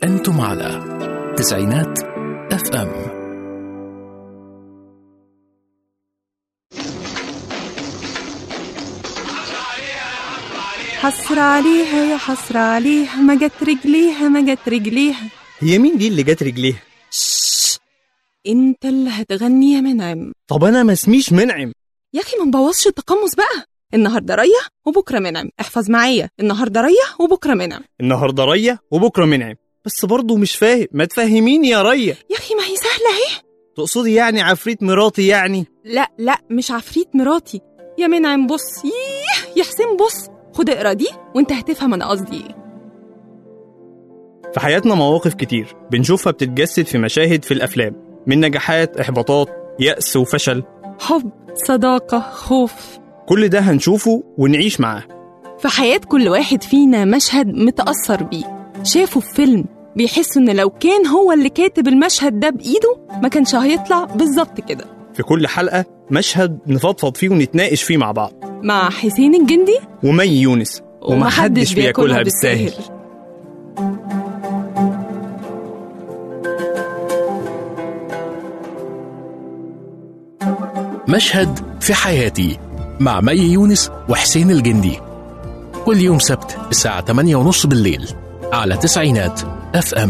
أنتم على تسعينات FM. حسر عليها يا حسر عليها، ما جت رجليها ما جت رجليها. هي مين دي اللي جت رجليها؟ انت اللي هتغني يا منعم. طب انا ما اسميش منعم يا اخي ما نبوظش التقمص بقى. النهارده ريا وبكره منعم، احفظ معايا، النهارده ريا وبكره منعم. النهارده ريا وبكره منعم، بس برضو مش فاهم، ما تفهميني يا ريا. يا اخي ما هي سهله اهي. تقصدي يعني عفريت مراتي يعني؟ لا مش عفريت مراتي يا منعم. بص يا حسين، بص خد اقرا دي وانت هتفهم انا قصدي ايه. في حياتنا مواقف كتير بنشوفها بتتجسد في مشاهد في الافلام، من نجاحات، احباطات، يأس وفشل، حب، صداقه، خوف. كل ده هنشوفه ونعيش معاه. في حياة كل واحد فينا مشهد متأثر بيه، شافه في فيلم، بيحس إن لو كان هو اللي كاتب المشهد ده بإيده ما كانش هيطلع بالظبط كده. في كل حلقة مشهد نفضفض فيه ونتناقش فيه مع بعض، مع حسين الجندي ومي يونس، ومحدش بياكلها بالساهل. مشهد في حياتي مع مي يونس وحسين الجندي، كل يوم سبت الساعة 8:30 بالليل على تسعينات FM.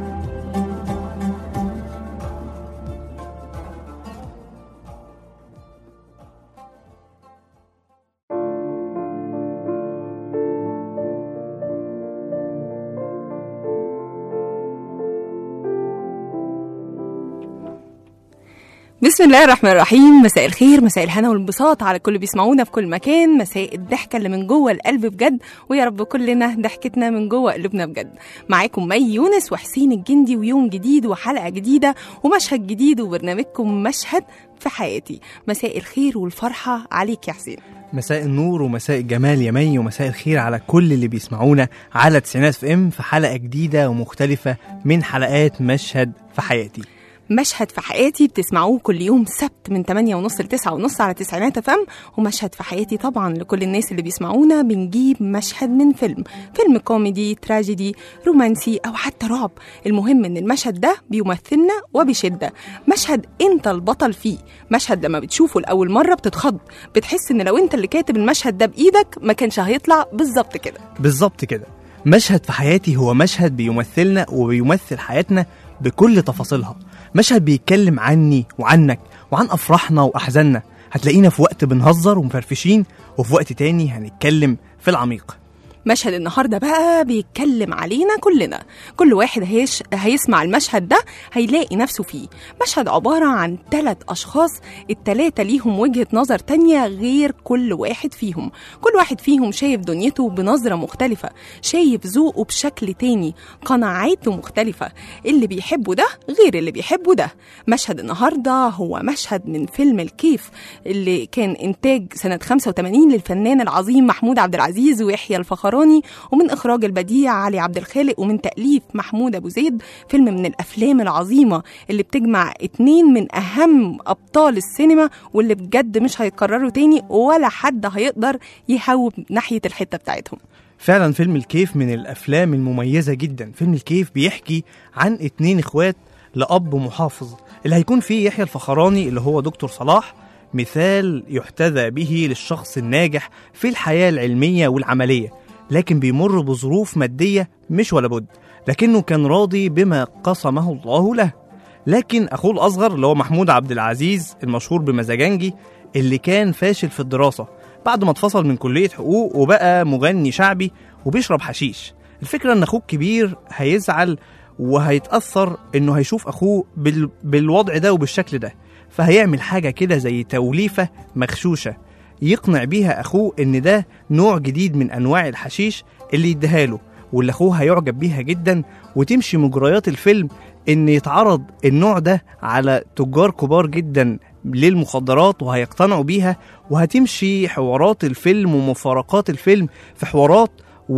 بسم الله الرحمن الرحيم. مساء الخير، مساء الهنا والانبساط على كل بيسمعونا في كل مكان، مساء الضحكة اللي من جوه القلب بجد، ويا رب كلنا ضحكتنا من جوه قلوبنا بجد. معاكم مي يونس وحسين الجندي، ويوم جديد وحلقة جديدة ومشهد جديد وبرنامجكم مشهد في حياتي. مساء الخير والفرحة عليك يا حسين. مساء النور ومساء الجمال يا مي، ومساء الخير على كل اللي بيسمعونا على تسعينات FM في حلقة جديدة ومختلفة من حلقات مشهد في حياتي. مشهد في حياتي بتسمعوه كل يوم سبت من 8:30 ل 9:30 على تسعينات FM. ومشهد في حياتي طبعا لكل الناس اللي بيسمعونا بنجيب مشهد من فيلم كوميدي، تراجيدي، رومانسي أو حتى رعب. المهم إن المشهد ده بيمثلنا وبشدة، مشهد أنت البطل فيه، مشهد لما بتشوفه لأول مرة بتتخض، بتحس إن لو أنت اللي كاتب المشهد ده بإيدك ما كانش هيطلع بالظبط كده. بالظبط كده. مشهد في حياتي هو مشهد بيمثلنا وبيمثل حياتنا بكل تفاصيلها، مشهد بيتكلم عني وعنك وعن أفراحنا وأحزاننا. هتلاقينا في وقت بنهزر ومفرفشين، وفي وقت تاني هنتكلم في العميق. مشهد النهاردة بقى بيتكلم علينا كلنا، كل واحد هيسمع المشهد ده هيلاقي نفسه فيه. مشهد عبارة عن 3 أشخاص، التلاتة ليهم وجهة نظر تانية غير كل واحد فيهم، كل واحد فيهم شايف دنيته بنظرة مختلفة، شايف ذوقه بشكل تاني، قناعاته مختلفة، اللي بيحبه ده غير اللي بيحبه ده. مشهد النهاردة هو مشهد من فيلم الكيف اللي كان إنتاج سنة 85 للفنان العظيم محمود عبد العزيز ويحيى الفخراني، ومن إخراج البديع علي عبد الخالق، ومن تأليف محمود أبو زيد. فيلم من الأفلام العظيمة اللي بتجمع 2 من أهم أبطال السينما، واللي بجد مش هيتكرروا تاني ولا حد هيقدر يهوب ناحية الحتة بتاعتهم. فعلا فيلم الكيف من الأفلام المميزة جدا. فيلم الكيف بيحكي عن 2 إخوات لأب محافظ، اللي هيكون فيه يحيى الفخراني اللي هو دكتور صلاح، مثال يحتذى به للشخص الناجح في الحياة العلمية والعملية، لكن بيمر بظروف مادية مش ولا بد، لكنه كان راضي بما قسمه الله له. لكن أخوه الأصغر اللي هو محمود عبد العزيز المشهور بمزاجنجي، اللي كان فاشل في الدراسة بعد ما اتفصل من كلية حقوق وبقى مغني شعبي وبيشرب حشيش. الفكرة ان أخوه الكبير هيزعل وهيتأثر انه هيشوف أخوه بالوضع ده وبالشكل ده، فهيعمل حاجة كده زي توليفة مغشوشة يقنع بيها أخوه إن ده نوع جديد من أنواع الحشيش اللي يديهاله، واللي أخوه هيعجب بيها جدا. وتمشي مجريات الفيلم إن يتعرض النوع ده على تجار كبار جدا للمخدرات وهيقتنعوا بيها، وهتمشي حوارات الفيلم ومفارقات الفيلم في حوارات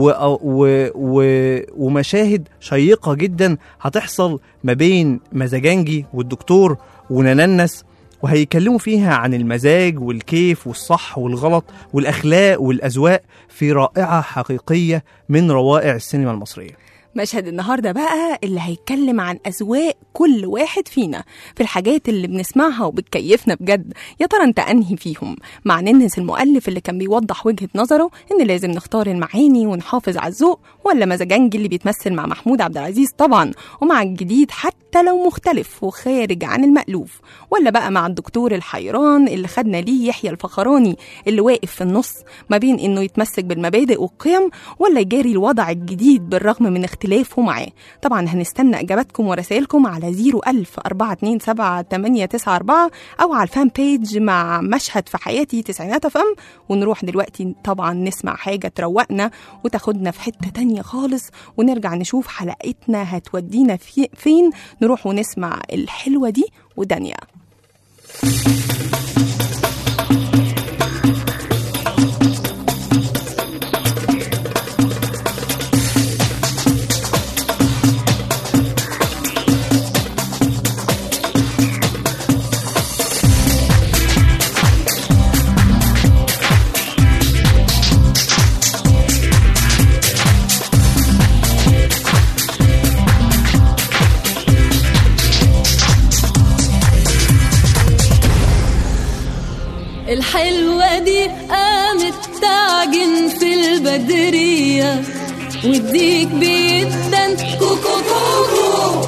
ومشاهد شيقة جدا هتحصل ما بين مزاجنجي والدكتور ونننس، وهيكلموا فيها عن المزاج والكيف والصح والغلط والأخلاق والأذواق في رائعة حقيقية من روائع السينما المصرية. مشهد النهاردة بقى اللي هيتكلم عن أذواق كل واحد فينا في الحاجات اللي بنسمعها وبتكيفنا بجد. يا ترى انت أنهي فيهم؟ مع ننس المؤلف اللي كان بيوضح وجهة نظره إن لازم نختار المعاني ونحافظ على الذوق، ولا مزاجنجي اللي بيتمثل مع محمود عبد العزيز طبعا ومع الجديد حتى لو مختلف وخارج عن المألوف، ولا بقى مع الدكتور الحيران اللي خدنا ليه يحيى الفخراني اللي واقف في النص ما بين إنه يتمسك بالمبادئ والقيم ولا يجاري الوضع الجديد بالرغم من اختلافه معاه. طبعا هنستنى اجاباتكم ورسائلكم على 010427894 او على الفان بيج مع مشهد في حياتي تسعينات FM. ونروح دلوقتي طبعا نسمع حاجة تروقنا وتاخدنا في حتة تانية خالص، ونرجع نشوف حلقتنا هتودينا فين. نروح ونسمع الحلوة دي ودانيا. الحلوة دي قامت تعجن في البدرية والديك بيدن كوكو كوكو.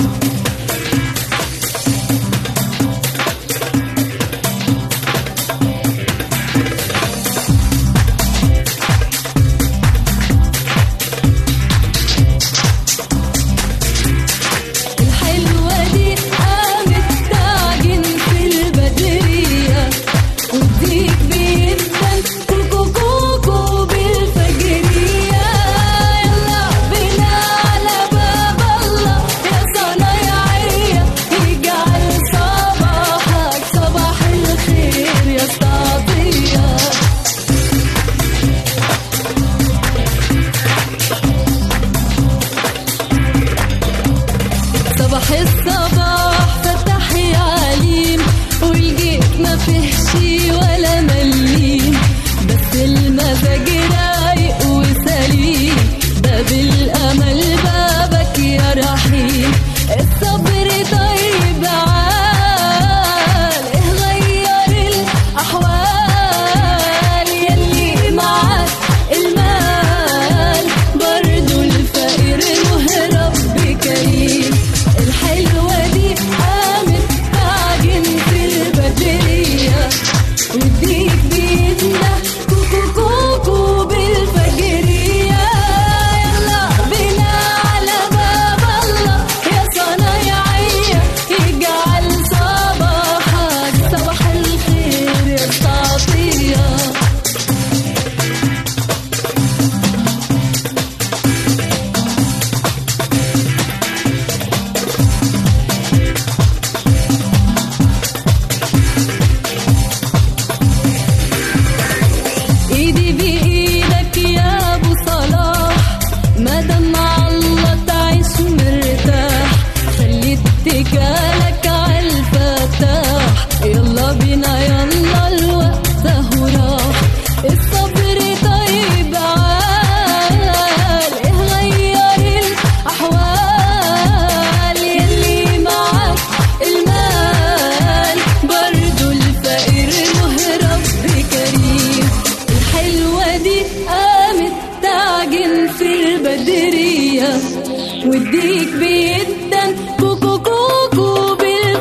والديك بيدن كوكو كوكو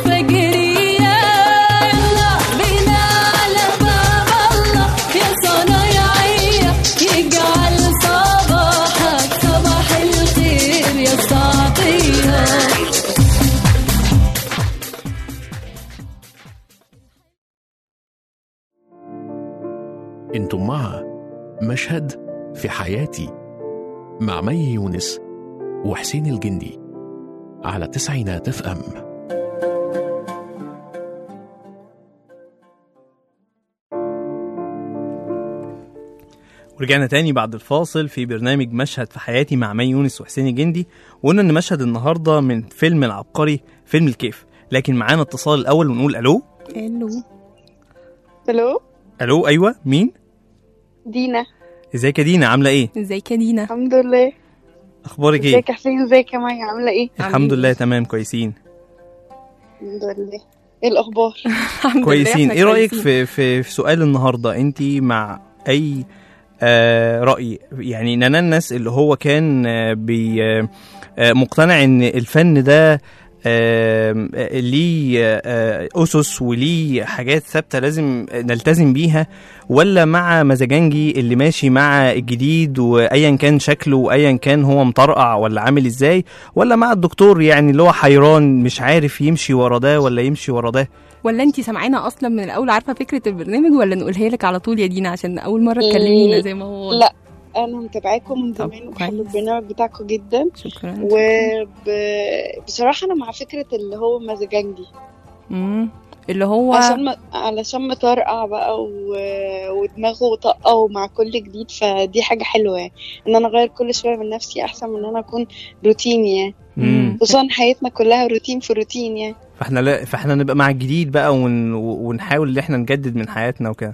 بالفجرية. يلا بينا على باب الله يا صنايعية يجعل صباحك صباح الخير يا سعطية. انتم مع مشهد في حياتي مع مي يونس وحسين الجندي على تسعينات FM. ورجعنا تاني بعد الفاصل في برنامج مشهد في حياتي مع مي يونس وحسين الجندي، وقلنا ان مشهد النهارده من فيلم العبقري فيلم الكيف. لكن معانا اتصال الاول ونقول الو. الو ايوه مين؟ دينا. ازيك يا دينا، عامله ايه؟ ازيك يا دينا؟ الحمد لله. اخبارك ايه؟ ازيك يا حسين؟ ازيك يا مي؟ عامله ايه؟ الحمد لله تمام كويسين. الحمد لله. ايه الاخبار؟ الحمد لله كويسين. إحنا ايه رايك كويسين. في سؤال النهارده؟ انت مع اي رأي يعني ناناس اللي هو كان مقتنع ان الفن ده ليه أسس وليه حاجات ثابتة لازم نلتزم بيها، ولا مع مزاجنجي اللي ماشي مع الجديد وأيا كان شكله وأيا كان هو مطرقع ولا عامل ازاي، ولا مع الدكتور يعني اللي هو حيران مش عارف يمشي ورا ده ولا يمشي ورا ده؟ ولا انتي سامعانا اصلا من الاول عارفه فكره البرنامج، ولا نقولها لك على طول يا دينا عشان اول مره تكلمينا زي ما هو؟ لا انا متابعاكم من طب زمان وبحب كويس. البرنامج بتاعكم جدا، شكرا. وبصراحه انا مع فكره اللي هو مزاجنجي، اللي هو علشان مطرقع بقى ودماغه طاقه مع كل جديد، فدي حاجه حلوه يعني، ان انا اغير كل شويه من نفسي احسن من ان انا اكون روتيني يعني. خصوصا حياتنا كلها روتين في روتين يعني. فاحنا نبقى مع الجديد بقى ونحاول ان احنا نجدد من حياتنا وكده.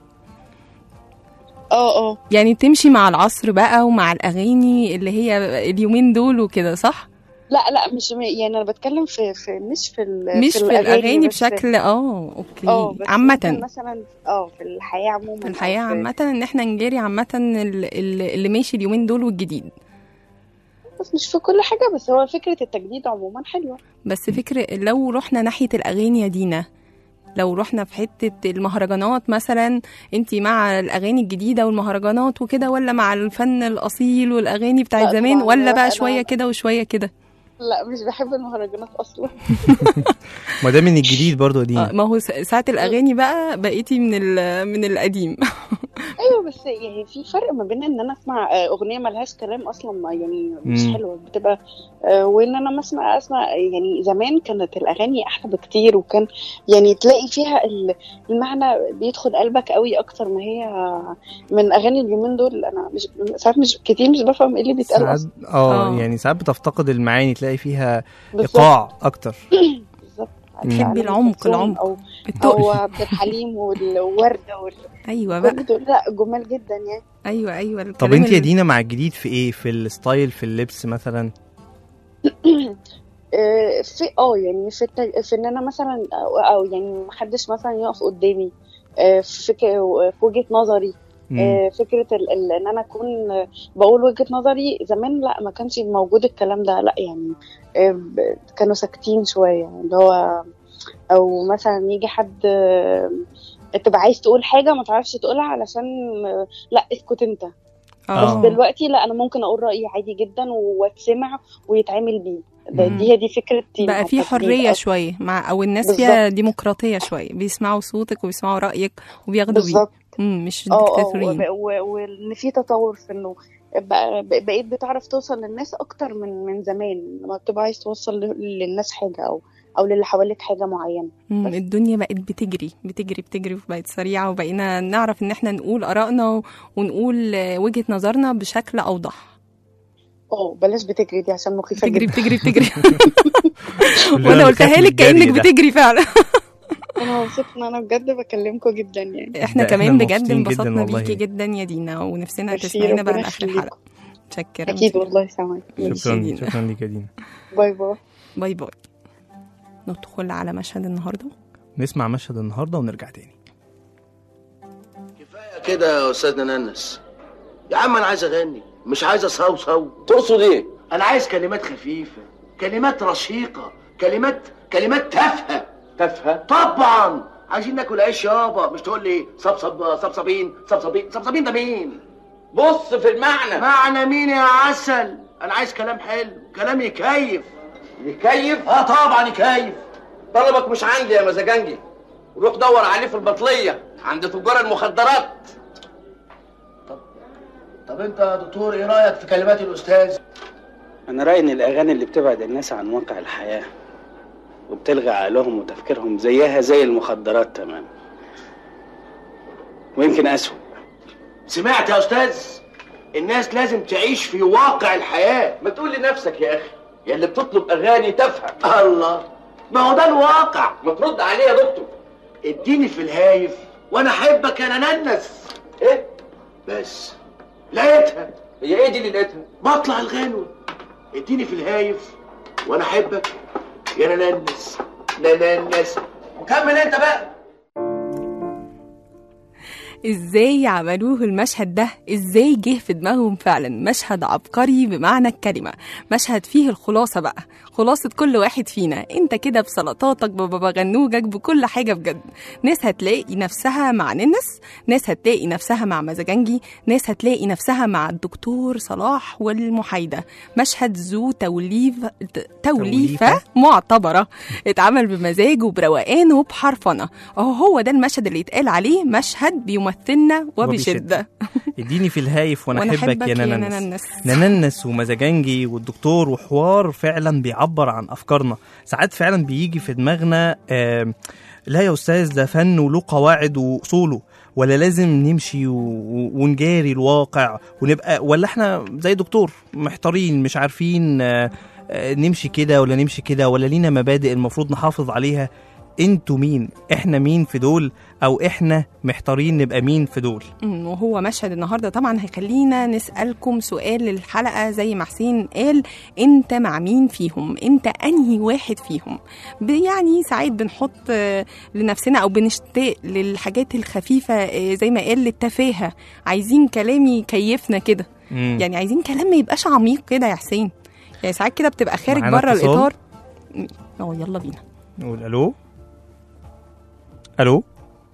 يعني تمشي مع العصر بقى ومع الاغاني اللي هي اليومين دول وكده، صح؟ لا مش يعني انا بتكلم في مش في الاغاني بشكل اوكي عامه، مثلا في الحياه عموما، في الحياه عامه، ان احنا نجاري عامه اللي ماشي اليومين دول والجديد، بس مش في كل حاجه، بس هو فكره التجديد عموما حلوه. بس فكره لو رحنا ناحيه الاغاني يا دينا، لو رحنا في حته المهرجانات مثلا، انتي مع الاغاني الجديده والمهرجانات وكده، ولا مع الفن الاصيل والاغاني بتاعت زمان، ولا بقى شويه كده وشويه كده؟ لا مش بحب المهرجانات اصلا. ما ده من الجديد برضو دي. ما هو ساعه الاغاني بقى بقيتي من القديم. ايوه بس يعني في فرق ما بين ان انا اسمع اغنيه ملهاش كلام اصلا يعني مش حلوه بتبقى، وان انا اسمع يعني زمان كانت الاغاني احلى بكتير، وكان يعني تلاقي فيها المعنى بيدخل قلبك قوي اكتر ما هي من اغاني اليومين دول. انا ساعات مش كتير مش بفهم ايه اللي بيتقال اصلا. يعني ساعات بتفتقد المعاني، تلاقي فيها ايقاع اكتر. بالظبط. تحبي العمق او عبد الحليم والوردة ايوه بقى، لا جمال جدا يعني. ايوه. طب انت يا دينا مع الجديد في ايه؟ في الستايل، في اللبس مثلا؟ في يعني في ان انا مثلا او يعني محدش مثلا يقف قدامي في وجهة نظري. فكرة ان انا اكون بقول وجهة نظري. زمان لا ما كانش موجود الكلام ده، لا يعني كانوا ساكتين شوية، اللي هو او مثلا يجي حد تبقى عايز تقول حاجة ما تعرفش تقولها علشان لا اسكت انت. بس دلوقتي لا، انا ممكن اقول رأيي عادي جدا واتسمع ويتعامل بيه. دي فكرة بقى في حرية شوية او الناس فيها ديمقراطية شوية، بيسمعوا صوتك وبيسمعوا رأيك وبياخدوا بيه، مش ديكتاتوريين. وان في تطور في انه بقيت بتعرف توصل للناس اكتر من زمان، لما بتبقى عايز توصل للناس حاجة او للي حواليك حاجة معينة. الدنيا بقت بتجري وبقت سريعة، وبقينا نعرف ان احنا نقول آرائنا ونقول وجهة نظرنا بشكل اوضح. بلاش بتجري دي عشان مخيفة جدا. بتجري. وانا قلتها لك كأنك بتجري فعلا. انا مبسوطه ان انا بجد بكلمكم جدا يعني. احنا كمان بجد انبسطنا بيكي جدا يا دينا، ونفسنا تسمعينا بقى لاخر الحلقه. متشكره اكيد والله. سامعين. شكرا ليك يا دينا. باي. ندخل على مشهد النهارده، نسمع مشهد النهارده ونرجع تاني. كفايه كده يا استاذ نانس. يا عم انا عايز اغني مش عايز اصوصو. تقصد ايه؟ انا عايز كلمات خفيفه، كلمات رشيقه، كلمات تافهه. طبعا عايزين ناكل عيش يابا، مش تقول لي صبصبين ده مين؟ بص في المعنى. معنى مين يا عسل؟ انا عايز كلام حلو، كلام يكيف. طبعا يكيف. طلبك مش عندي يا مزاجنجي، روح دور عليه في البطليه عند تجار المخدرات. طب انت يا دكتور ايه رايك في كلمات الاستاذ؟ انا رايي ان الاغاني اللي بتبعد الناس عن واقع الحياه وبتلغي عقلهم وتفكيرهم زيها زي المخدرات تمام، ويمكن اسوء. سمعت يا استاذ؟ الناس لازم تعيش في واقع الحياه. ما تقول لنفسك يا اخي يا اللي بتطلب اغاني تافهه. الله، ما هو ده الواقع. ما ترد عليه يا دكتور. اديني في الهايف وانا احبك يا نانس. ايه بس لقيتها. هي ايه دي اللي لقيتها؟ بطلع الغنوه اديني في الهايف وانا احبك يا ننس ننس. وكمل انت بقى. ازاي عملوه المشهد ده؟ ازاي جه في دماغهم؟ فعلا مشهد عبقري بمعنى الكلمة، مشهد فيه الخلاصة بقى، خلاصة كل واحد فينا. انت كده بسلطاتك ببغنوجك بكل حاجة بجد. ناس هتلاقي نفسها مع ننس، ناس هتلاقي نفسها مع مزاجنجي، ناس هتلاقي نفسها مع الدكتور صلاح والمحايدة. مشهد ذو توليفة معتبرة، اتعمل بمزاج وبروقان وبحرفنة. هو ده المشهد اللي يتقال عليه مشهد بيمثلنا وبشدة. اديني في الهايف وانا احبك يا ننس. ننس ننس ومزاجنجي والدكتور وحوار فعلا بيعبر عن افكارنا. ساعات فعلا بيجي في دماغنا لا يا استاذ ده فن وله قواعد واصوله، ولا لازم نمشي ونجاري الواقع ونبقى، ولا احنا زي دكتور محتارين مش عارفين نمشي كده ولا نمشي كده، ولا لينا مبادئ المفروض نحافظ عليها. انتوا مين؟ احنا مين في دول؟ او احنا محتارين نبقى مين في دول؟ وهو مشهد النهارده طبعا هيخلينا نسألكم سؤال للحلقة زي ما حسين قال، انت مع مين فيهم؟ انت انهي واحد فيهم؟ يعني ساعات بنحط لنفسنا او بنشتاق للحاجات الخفيفة زي ما قال للتفاهة، عايزين كلام يكيفنا كده. يعني عايزين كلام ما يبقاش عميق كده يا حسين. يعني ساعات كده بتبقى خارج بره الاطار. يلا بينا نقول الو. الو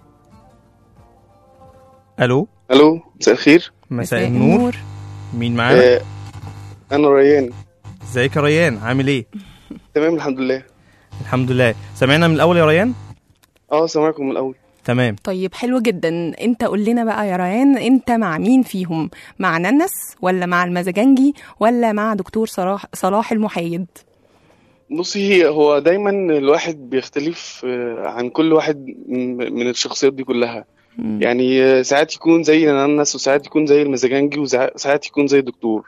الو الو، مساء الخير. مساء النور. مين معانا؟ انا ريان. ازيك يا ريان؟ عامل ايه؟ تمام الحمد لله. الحمد لله. سمعنا من الاول يا ريان؟ سمعكم من الاول. تمام. طيب حلو جدا. انت قول لنا بقى يا ريان، انت مع مين فيهم؟ مع ننس ولا مع المزاجنجي ولا مع دكتور صلاح المحايد؟ بصي، هو دايما الواحد بيختلف عن كل واحد من الشخصيات دي كلها. يعني ساعات يكون زي ننس، وساعات يكون زي المزاجنجي، وساعات يكون زي الدكتور.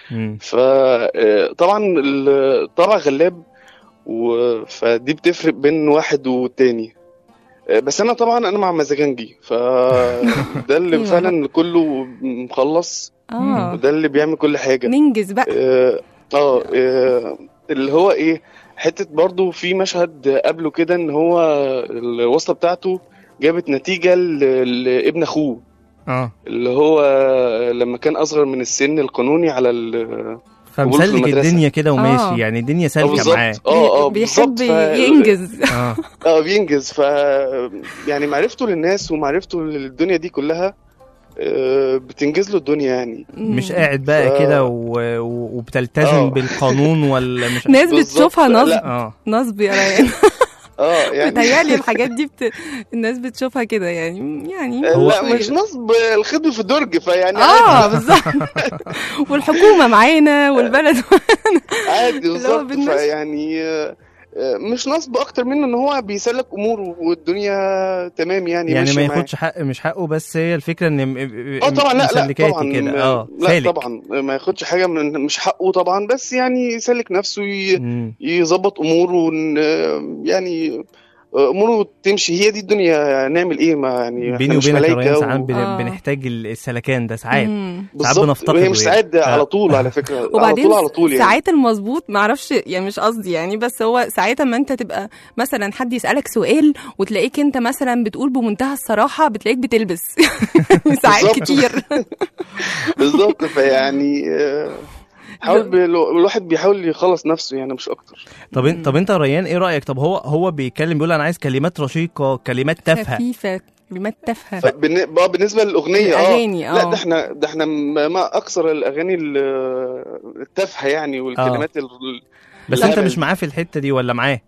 فطبعا الطبع غلاب، فدي بتفرق بين واحد والتاني. بس انا طبعا انا مع مزاجنجي، فده اللي فعلا كله مخلص، وده اللي بيعمل كل حاجه. ننجز بقى. اللي هو ايه، حته برضو في مشهد قبله كده ان هو الوصله بتاعته جابت نتيجه لابن اخوه، اللي هو لما كان اصغر من السن القانوني على فمسلك الدنيا كده وماشي. يعني الدنيا سالكه معاه. بيحب ينجز. بينجز. يعني معرفته للناس ومعرفته للدنيا دي كلها بتنجز له الدنيا. يعني مش قاعد بقى كده وبتلتزم بالقانون، ولا مش ناس بتشوفها نصب. نصب يا ريان. يعني بتهيألي الحاجات دي الناس بتشوفها كده يعني لا مش نصب، الخدمة في الدرج. فيعني بالظبط. والحكومة معانا والبلد عادي بالظبط. فيعني مش نصب اكتر منه ان هو بيسلك اموره والدنيا تمام. يعني ما ياخدش حق، مش حقه، بس هي الفكره ان طبعا لا طبعا كده لا طبعا ما ياخدش حاجه من مش حقه طبعا، بس يعني يسلك نفسه، يظبط اموره، يعني اموره تمشي. هي دي الدنيا. نعمل ايه؟ ما يعني بيني وبينك يا ساعات بنحتاج السلكان ده. ساعات بنفتقده. هي مش ساعات على طول على فكره. وبعدين على طول يعني ساعات المظبوط ما اعرفش، يعني مش قصدي يعني، بس هو ساعات ما انت تبقى مثلا حد يسالك سؤال وتلاقيك انت مثلا بتقول بمنتهى الصراحه، بتلاقيك بتلبس. ساعات كتير. بالظبط. فيعني الواحد بيحاول يخلص نفسه، يعني مش اكتر. طب انت ريان ايه رايك؟ طب هو بيتكلم بيقول انا عايز كلمات رشيقه، كلمات تافهه خفيفه، كلمات تافهه. بالنسبه للاغنيه الاغاني لا ده احنا ما اكثر الاغاني التافهه يعني، والكلمات بس انت مش معاه في الحته دي ولا معاه؟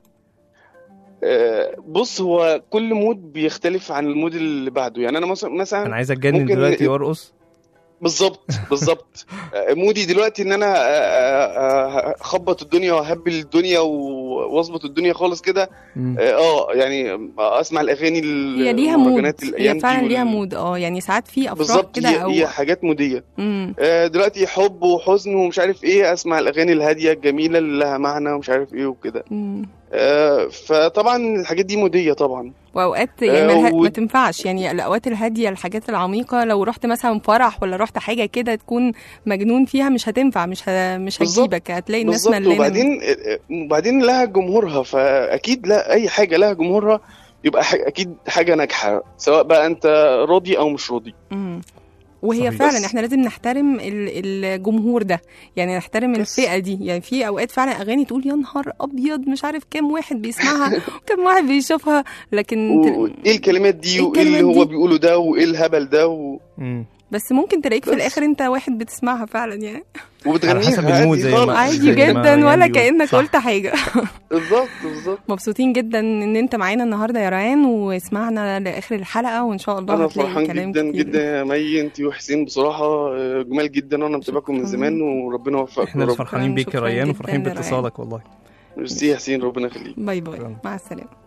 بص، هو كل مود بيختلف عن المود اللي بعده. يعني انا مثلا انا عايز اتجنن دلوقتي وارقص. بالظبط. مودي دلوقتي ان انا اخبط الدنيا واهبل الدنيا واظبط الدنيا خالص كده. يعني اسمع الاغاني هي ليها مود، هي فعلا ليها مود. يعني ساعات في افراح كده هي حاجات موديه. دلوقتي حب وحزن ومش عارف ايه، اسمع الاغاني الهاديه الجميله اللي لها معنى ومش عارف ايه وكده. فطبعا الحاجات دي موديه طبعا. واوقات يعني ما تنفعش، يعني الاوقات الهاديه الحاجات العميقه لو رحت مثلا فرح ولا رحت حاجه كده تكون مجنون فيها مش هتنفع، مش هتجيبك، هتلاقي الناس ملانه. وبعدين لها جمهورها، فاكيد لا اي حاجه لها جمهورها يبقى اكيد حاجه ناجحه، سواء بقى انت راضي او مش راضي. وهي صحيح. فعلا احنا لازم نحترم الجمهور ده، يعني نحترم الفئه دي. يعني في اوقات فعلا اغاني تقول يا نهار ابيض مش عارف كام واحد بيسمعها وكم واحد بيشوفها، لكن ايه الكلمات دي وايه اللي هو بيقوله ده وايه الهبل ده بس ممكن تلاقيك في الاخر انت واحد بتسمعها فعلا يعني، وبتغنيها حسب المود زي ما عادي جدا ولا كأنك صح. قلت حاجة. بالظبط. مبسوطين جدا ان انت معانا النهارده يا ريان، واسمعنا لاخر الحلقه وان شاء الله انا هتلاقي فرحان كلام جدا كتير. جدا يا مي، انت وحسين بصراحه جمال جدا، وانا متابعكم من زمان وربنا يوفقكم. احنا اللي فرحانين بيك يا ريان وفرحانين جداً باتصالك والله. ميرسي يا حسين، ربنا يخليك. باي باي، مع السلامه.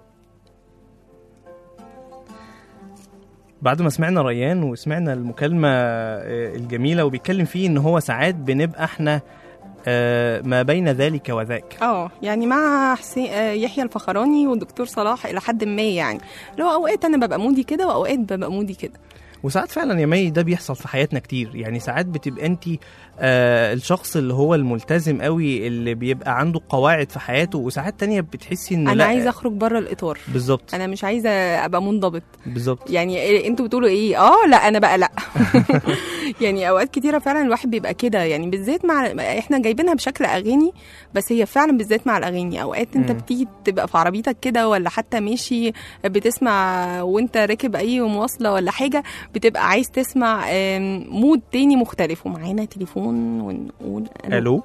بعد ما سمعنا ريان وسمعنا المكالمة الجميلة وبيتكلم فيه ان هو ساعات بنبقى احنا ما بين ذلك وذاك. يعني مع حسين يحيى الفخراني والدكتور صلاح الى حد ما، يعني لو اوقات انا ببقى مودي كده واوقات ببقى مودي كده. وساعات فعلا يا مي ده بيحصل في حياتنا كتير، يعني ساعات بتبقى انت الشخص اللي هو الملتزم قوي اللي بيبقى عنده قواعد في حياته، وساعات تانية بتحسي ان انا لا عايزه اخرج بره الاطار. بالظبط، انا مش عايزه ابقى منضبط بالظبط. يعني انتوا بتقولوا ايه؟ لا انا بقى لا. يعني اوقات كتيره فعلا الواحد بيبقى كده، يعني بالذات مع احنا جايبينها بشكل اغاني، بس هي فعلا بالذات مع الاغاني اوقات انت بتيجي تبقى في عربيتك كده ولا حتى ماشي بتسمع وانت راكب اي مواصله ولا حاجه، بتبقى عايز تسمع مود تاني مختلف. ومعانا تليفون ونقول الو.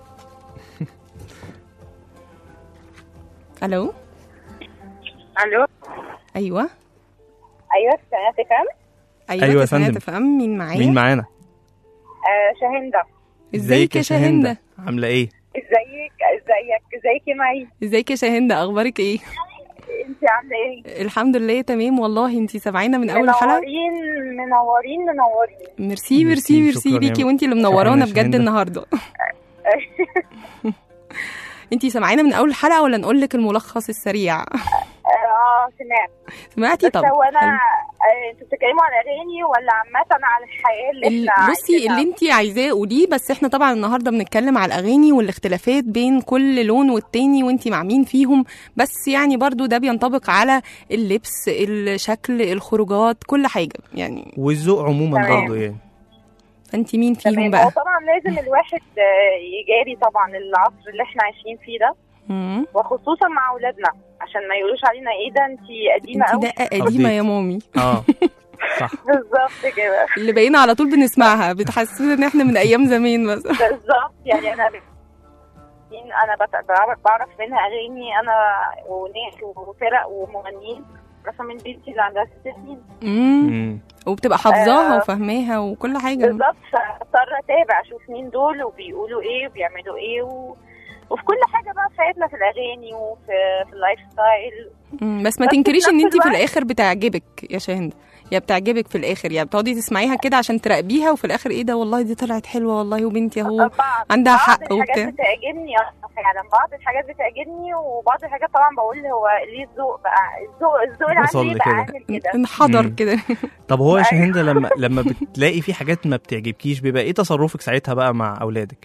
الو. الو. ايوه سنة تفهم. ايوه يا فندم. تفهم. مين معانا؟ شاهندة. ازيك يا شاهندة؟ عامله ايه؟ ازيك يا معي؟ ازيك يا شاهندة؟ اخبارك ايه؟ انت عامله ايه؟ الحمد لله تمام والله. انت سامعينا من اول حلقه. منورين. ميرسي ليكي، وانت اللي منورانا بجد النهارده. انت سامعينا من اول حلقه ولا نقول لك الملخص السريع؟ سمعتي؟ طب هو انا انتوا بتتكلموا عن اغاني ولا عامه على الحياه اللي احنا بصي اللي انت عايزاه قوليه، بس احنا طبعا النهارده بنتكلم على الاغاني والاختلافات بين كل لون والتاني وانت مع مين فيهم، بس يعني برضو ده بينطبق على اللبس، الشكل، الخروجات، كل حاجه يعني، والذوق عموما برضو يعني. فانت مين فيهم بقى؟ هو طبعا لازم الواحد يجاري طبعا العصر اللي احنا عايشين فيه ده، وخصوصا مع اولادنا عشان ما يقولوش علينا ايه ده انت قديمه قوي. انت قديمه يا مامي. صح بالظبط كده، اللي بقينا على طول بنسمعها بتحسسنا ان احنا من ايام زمان مثلا. بالظبط، يعني انا بعرف منها اغاني انا وناس وفرق ومغنيين مثلا من بنتي اللي عندها 6 سنين. وبتبقى حافظاها وفهماها وكل حاجه. بالظبط، فاضطر اتابع اشوف مين دول وبيقولوا ايه وبيعملوا ايه وفي كل حاجه بقى في حياتنا، في الاغاني وفي اللايف ستايل. بس ما تنكريش ان انت في الاخر بتعجبك يا شاهندة، يا بتعجبك في الاخر، يا بتقعدي تسمعيها كده عشان تراقبيها وفي الاخر ايه ده والله دي طلعت حلوه والله وبنتي اهو عندها حق وبتاع. بعض الحاجات بتعجبني فعلا، بعض الحاجات بتعجبني وبعض الحاجات طبعا بقول هو ليه الذوق بقى، الذوق اللي عندي بقى عامل كده انحدر كده. طب هو يا شاهندة لما بتلاقي في حاجات ما بتعجبكيش بيبقى ايه تصرفك ساعتها بقى مع اولادك؟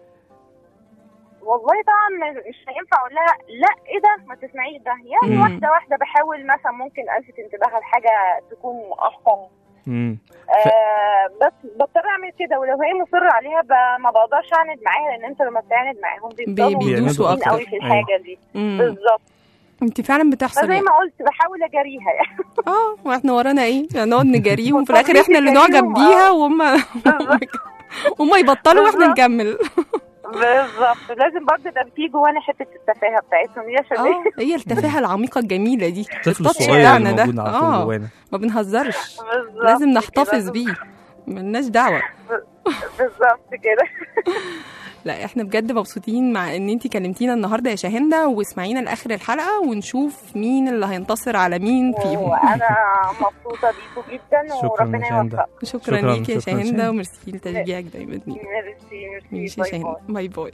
والله طبعا مش هينفع اقول لها لا ايه ده ما تسمعيش ده، يعني واحده بحاول مثلا ممكن الفت انتباهها لحاجه تكون احسن. بس بضطر اعمل كده، ولو هي مصره عليها ما بقدرش اعند معاها، لان انت لما بتعند معاهم بيدوسوا اكتر قوي في الحاجه دي. بالظبط، انت فعلا بتحصل زي ما قلت بحاول اجاريها يعني. واحنا ورانا ايه؟ نقعد نجاريهم في الاخر احنا اللي نعجب بيها وهم يبطلوا واحنا نكمل. بالظبط، لازم برضه ده بتيجي جوانا حته التفاهه بتاعتهم يا شباب. هي التفاهه العميقه الجميله دي، الطفل الصغير الموجود على طول جوانا، ما بنهزرش، لازم نحتفظ بيه، ملناش دعوه. بالظبط كده. لا احنا بجد مبسوطين مع ان انتي كلمتينا النهارده يا شاهندة، واسمعينا لاخر الحلقه ونشوف مين اللي هينتصر على مين فيهم. وانا مبسوطه بيكم جدا وربنا يوفقكم. شكرا ليكي يا شاهندة، وميرسي لتشجيعك دايما. ميرسي يا شاهندة، باي باي.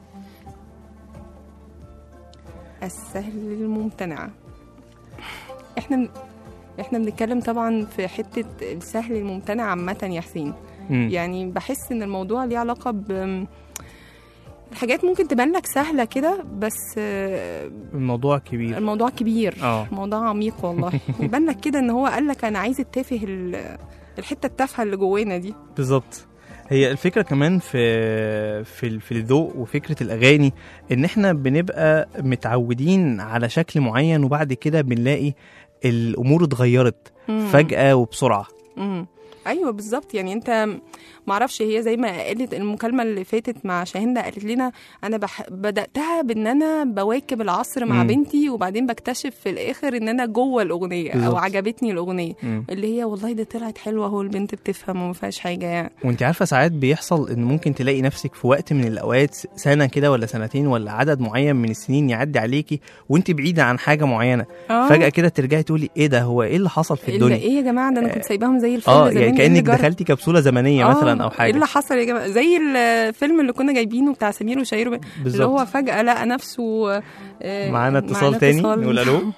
السهل الممتنع. احنا بنتكلم طبعا في حته السهل الممتنع عامه يا حسين. يعني بحس ان الموضوع ليه علاقه الحاجات ممكن تبان لك سهله كده، بس الموضوع كبير. الموضوع عميق والله. يبان لك كده ان هو قال لك انا عايز التافه الحته التافهه اللي جوانا دي. بالظبط. هي الفكره كمان في الذوق وفكره الاغاني، ان احنا بنبقى متعودين على شكل معين وبعد كده بنلاقي الامور اتغيرت فجاه وبسرعه. ايوه بالظبط. يعني انت معرفش، هي زي ما قالت المكالمه اللي فاتت مع شاهندة، قالت لنا انا بداتها بان انا بواكب العصر مع بنتي، وبعدين بكتشف في الاخر ان انا جوه الاغنيه بالزبط. او عجبتني الاغنيه اللي هي والله دي طلعت حلوه، هو البنت بتفهم وما فيهاش حاجه يعني. وانت عارفه ساعات بيحصل ان ممكن تلاقي نفسك في وقت من الاوقات، سنه كده ولا سنتين ولا عدد معين من السنين يعدي عليكي وانت بعيده عن حاجه معينه، فجاه كده ترجعي تقولي ايه ده، هو ايه اللي حصل في الدنيا؟ ايه يا جماعه ده انا كنت سايباهم زي الفيلم زمان. يعني كانك دخلتي كبسوله زمنيه مثلا او حاجه. ايه اللي حصل يا جماعه؟ زي الفيلم اللي كنا جايبينه بتاع سمير وشهير اللي هو فجاه لقى نفسه. معانا اتصال تاني، نقول الو.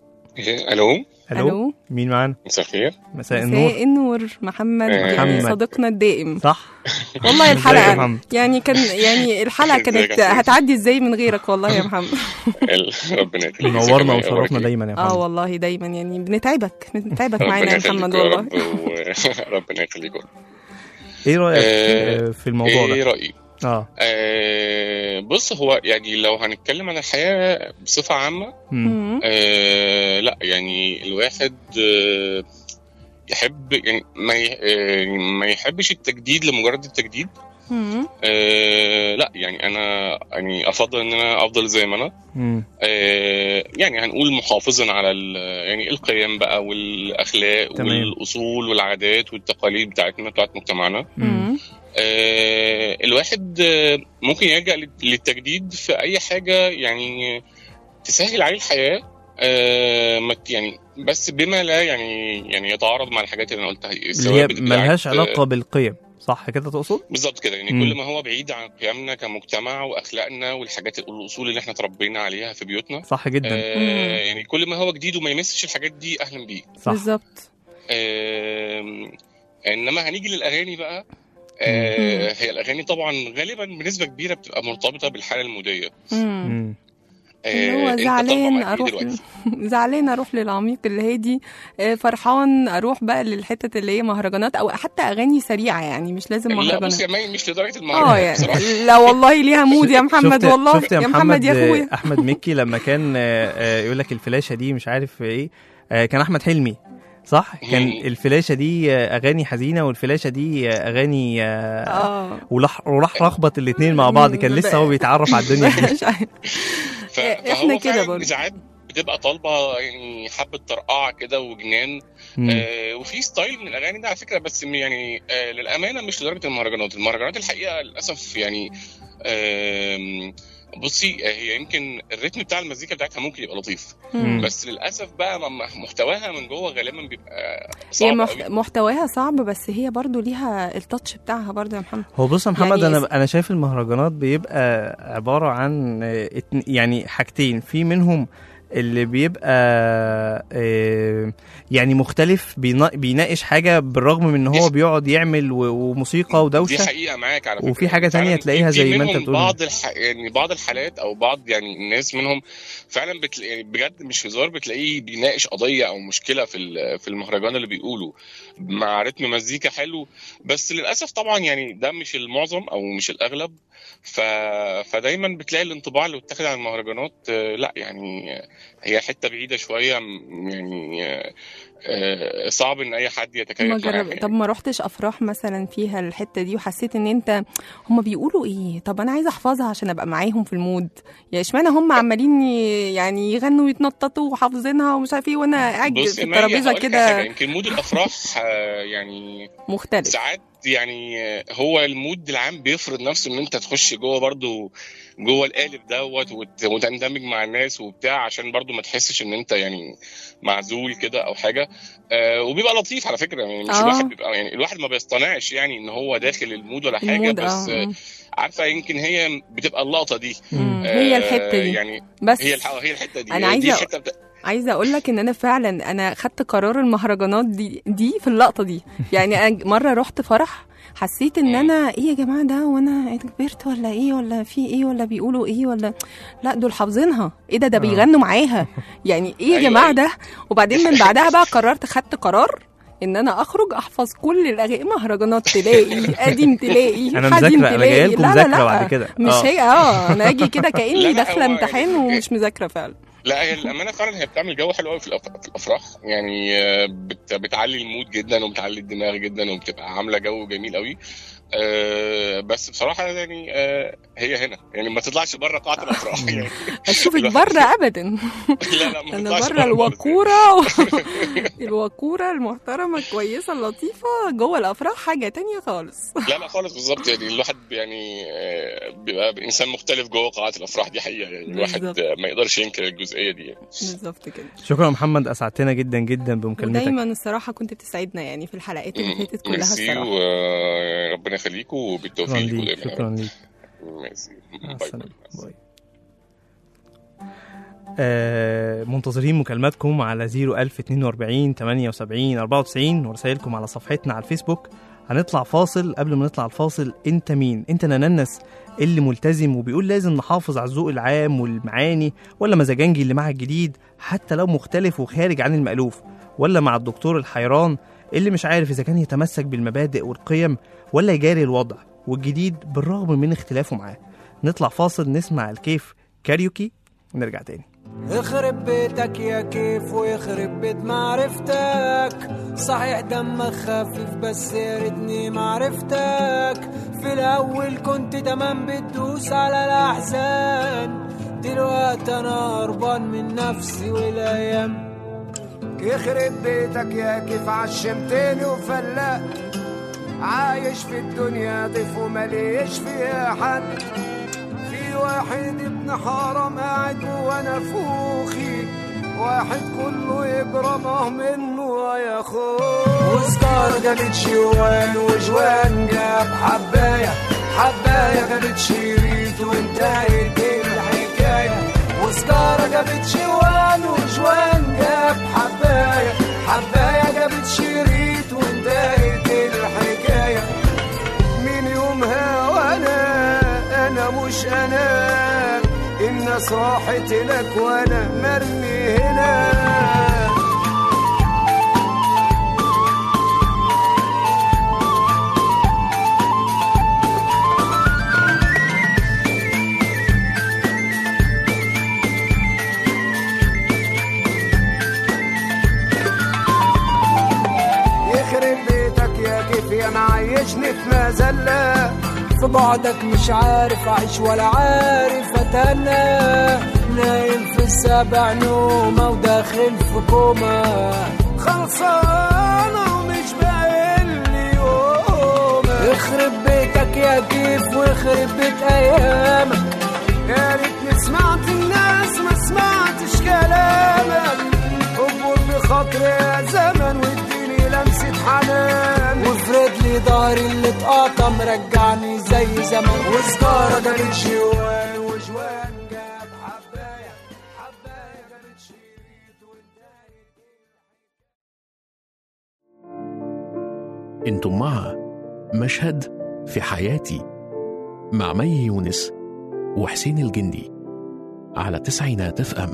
الو مين معانا؟ مساء الخير. مساء النور. محمد صديقنا الدائم. صح والله الحلقه يعني الحلقه كانت هتعدي ازاي من غيرك والله يا محمد. ربنا يخليك، نورنا وشرفنا دايما يا محمد. والله دايما يعني بنتعبك معانا يا محمد والله. ربنا يخليك. ايه رايك في الموضوع ده؟ ايه رايي؟ بص، هو يعني لو هنتكلم عن الحياة بصفة عامة، لا يعني الواحد يحب يعني ما يحبش التجديد لمجرد التجديد. لا يعني انا يعني افضل ان انا افضل زي ما انا. يعني هنقول محافظا على يعني القيم بقى والاخلاق والاصول والعادات والتقاليد بتاعت مجتمعنا. الواحد ممكن يلجأ للتجديد في اي حاجه يعني تسهل عليه الحياه، يعني بس بما لا يعني يتعارض مع الحاجات اللي انا قلتها، اللي ملهاش علاقه بالقيم. صح كده تقصد؟ بالظبط كده. يعني كل ما هو بعيد عن قيمنا كمجتمع واخلاقنا والحاجات والاصول اللي احنا تربينا عليها في بيوتنا. صح جدا. يعني كل ما هو جديد وما يمسش الحاجات دي اهلا بيه. صح بالظبط. انما هنيجي للاغاني بقى. هي الاغاني طبعا غالبا بنسبه كبيره بتبقى مرتبطه بالحاله الموديه. هو زعلان اروح للعميق الهادي، فرحان اروح بقى للحته اللي هي مهرجانات او حتى اغاني سريعه، يعني مش لازم مهرجانات. لا بص يا مي، مش لدرجه المهرجانات يعني لا والله ليها مود يا محمد. والله يا محمد يا اخويا احمد مكي لما كان يقول لك الفلاشه دي مش عارف ايه، كان احمد حلمي صح؟ كان الفلاشه دي اغاني حزينه والفلاشه دي اغاني وراح رخبط الاثنين مع بعض. كان لسه هو بيتعرف على الدنيا احنا كده برضه ساعات بتبقى طالبه يعني حبه طرقعه كده وجنان. وفي ستايل من الاغاني ده على فكره، بس يعني للامانه مش لدرجه المهرجانات الحقيقه للاسف. يعني بصي، هي يمكن الريتم بتاع المزيكا بتاعتها ممكن يبقى لطيف، بس للاسف بقى محتواها من جوه غالبا بيبقى صعب. محتواها صعب، بس هي برضو ليها التاتش بتاعها برضو يا محمد. هو بص يا محمد، يعني انا شايف المهرجانات بيبقى عباره عن يعني حاجتين، في منهم اللي بيبقى يعني مختلف، بيناقش حاجه بالرغم من ان هو بيقعد يعمل وموسيقى ودوشه. دي حقيقه معاك على فكره. وفي حاجه تانية تلاقيها زي ما انت بتقول يعني بعض الحالات او بعض يعني الناس منهم فعلا يعني بجد مش هزار، بتلاقيه بيناقش قضيه او مشكله في المهرجان اللي بيقوله مع رتم مزيكا حلو. بس للاسف طبعا يعني ده مش المعظم او مش الاغلب. فدايما بتلاقي الانطباع اللي بتاخد عن المهرجانات لا يعني هي حته بعيده شويه، يعني صعب ان اي حد يتكيف معاها. يعني. طب ما رحتش افراح مثلا فيها الحته دي وحسيت ان انت هم بيقولوا ايه؟ طب انا عايزه احفظها عشان ابقى معاهم في المود. يا اشمعنى هم عمالين يعني يغنوا ويتنططوا وحافظينها ومش عارف ايه، وانا قاعد في الترابيزه كده. يمكن مود الافراح يعني مختلف ساعات. يعني هو المود العام بيفرض نفسه ان انت تخش جوه برضو جوه القالب دوت وتندمج مع الناس وبتاع، عشان برضو ما تحسش ان انت يعني معزول كده او حاجه. وبيبقى لطيف على فكره. يعني مش الواحد بيبقى يعني الواحد ما بيصطنعش يعني ان هو داخل المود ولا حاجه، بس عارفه يمكن هي بتبقى اللقطه دي. هي الحته دي يعني بس هي الحته دي. انا عايزه عايزه اقول لك ان انا فعلا انا خدت قرار المهرجانات دي في اللقطه دي. يعني انا مره رحت فرح حسيت ان انا ايه يا جماعه ده، وانا كبرت ولا ايه، ولا في ايه، ولا بيقولوا ايه، ولا لا دول حافظينها ايه ده بيغنوا معاها، يعني ايه يا جماعه ده. وبعدين من بعدها بقى خدت قرار ان انا اخرج احفظ كل الاغاني، مهرجانات تلاقي، قديم تلاقي، انا حزين مذاكره، انا جايه لكم مذاكره بعد كده مش هي انا اجي كده كاني داخله امتحان ومش مذاكره فعلا. لا هي الامانه فعلا هي بتعمل جو حلو قوي في الافراح، يعني بتعلي المود جدا وبتعلي الدماغ جدا وبتبقى عامله جو جميل قوي. بس بصراحه يعني هي هنا يعني ما تطلعش بره قاعه الافراح يعني اشوفك بره ابدا. لا ما انا بره الوقوره الوقوره المحترمه الكويسه اللطيفه، جوه الافراح حاجه تانية خالص. لا خالص بالظبط، يعني الواحد يعني بيبقى انسان مختلف جوه قاعه الافراح، دي حقيقه يعني الواحد ما يقدرش ينكر الجزئيه دي يعني. بالظبط كده. شكرا محمد، اسعدتنا جدا جدا بمكالمتك. دايما الصراحه كنت بتسعدنا يعني في الحلقات اللي فاتت كلها الصراحه. ربنا يخليكم وبالتوفيق لكم دايما. شكرا ليك. باي. منتظرين مكالماتكم على 01042 78 94 ورسائلكم على صفحتنا على الفيسبوك. هنطلع فاصل. قبل ما نطلع الفاصل، انت مين؟ انت نننس اللي ملتزم وبيقول لازم نحافظ على الذوق العام والمعاني، ولا مزاجنجي اللي مع الجديد حتى لو مختلف وخارج عن المألوف، ولا مع الدكتور الحيران اللي مش عارف إذا كان يتمسك بالمبادئ والقيم ولا يجاري الوضع والجديد بالرغم من اختلافه معاه؟ نطلع فاصل نسمع الكيف كاريوكي ونرجع تاني. يخرب بيتك يا كيف ويخرب بيت معرفتك، صحيح دمك خفيف بس يا ريتني معرفتك. في الأول كنت تمام بتدوس على الأحزان، دلوقتي أنا هربان من نفسي والأيام. يخرب بيتك يا كيف عشمتني وفلقت، عايش في الدنيا ضيف ومليش فيها حد. في واحد ابن حرام قاعد وانا فوخي، واحد كله يجرمه منه يا اخوه. وسكار جابت شوان وجوان جاب حبايه، حبايه جابت شريط وانتهت الحكايه. وسكار جابت شوان وجوان جاب حبايه، حبايه جابت شريط وانتهت الحكايه. من يومها وانا مش انا، الناس راحت لك وانا مرمي هنا. يخرب بيتك يا كيف يا معيشني في مذلة، في بعدك مش عارف أعيش ولا عارف أتنى. نايم في السبع نومة وداخل في كوما، خلصانة ومش باقيلي يوم. يخرب بيتك يا كيف ويخرب بيت أيامك، يا ريتني سمعت الناس ما سمعتش كلامك. اكبر بخاطري يا زمن واديني لمسة حنان، وافرد لي ضهري اللي اتقطع مرجعني زي زمان. وسكارة جابت شوان وجوان جاب حباية، حباية جابت شريط وانتهت. انتم مع مشهد في حياتي مع مي يونس وحسين الجندي على 90 FM.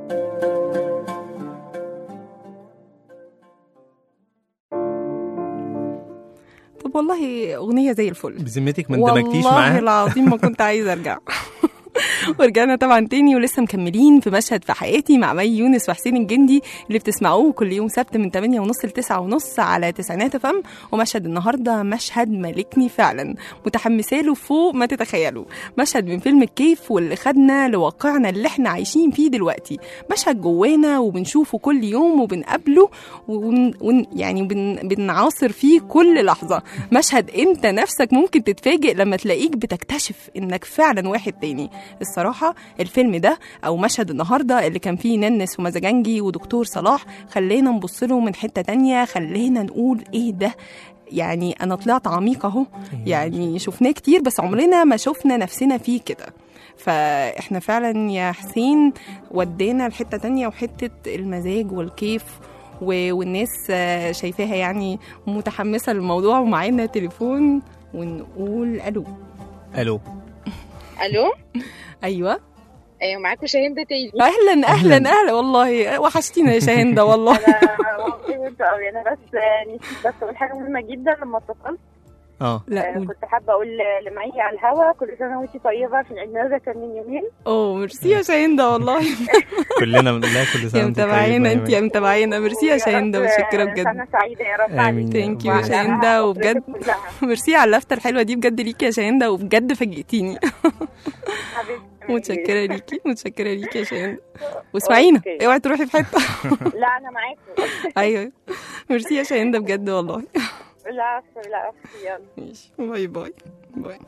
طب والله أغنية زي الفل بذمتك ما اندمجتيش معاها؟ والله العظيم ما كنت عايزة أرجع. ورجعنا طبعا تاني ولسه مكملين في مشهد في حياتي مع مي يونس وحسين الجندي اللي بتسمعوه كل يوم سبت من 8:30 ل 9:30 على 90 FM. ومشهد النهارده مشهد ملكني فعلا، متحمسه له فوق ما تتخيلوا. مشهد من فيلم الكيف واللي خدنا لواقعنا اللي احنا عايشين فيه دلوقتي. مشهد جوانا وبنشوفه كل يوم وبنقابله يعني بنعاصر فيه كل لحظه. مشهد انت نفسك ممكن تتفاجئ لما تلاقيك بتكتشف انك فعلا واحد تاني. الصراحة الفيلم ده أو مشهد النهاردة اللي كان فيه ننس ومزاجنجي ودكتور صلاح خلينا نبص له من حتة تانية، خلينا نقول إيه ده. يعني أنا طلعت عميقة أهو، يعني شفناه كتير بس عمرنا ما شفنا نفسنا فيه كده. فاحنا فعلا يا حسين ودينا لحته تانية، وحته المزاج والكيف والناس شايفاها يعني متحمسه للموضوع. ومعانا تليفون ونقول الو. الو. الو. ايوه معاكم شاهندة تاني. اهلا اهلا اهلا، والله وحشتينا يا شاهندة والله. انا بس نسيت بس اقول حاجه مهمه جدا لما اتصلت. لا كنت حابه اقول لمعي على الهوا كل سنه وانتي طيبه، في عيد ميلادها كان من يومين. ميرسي يا شاهندة والله. كلنا بنقول لها كل سنه يا متابعينا، انت يا متابعينا. ميرسي يا شاهندة، متشكره بجد. سنه سعيده يا رب. امين. ثانك يو يا شاهندة، وبجد ميرسي على اللفته الحلوه دي بجد ليكي يا شاهندة، وبجد فاجئتيني. متشكره ليكي، متشكره ليكي يا شاهندة. واسمعينا اوعي تروحي في حته. لا انا معاكم. ايوه ميرسي يا شاهندة بجد والله. لا يلا ماشي، باي باي باي.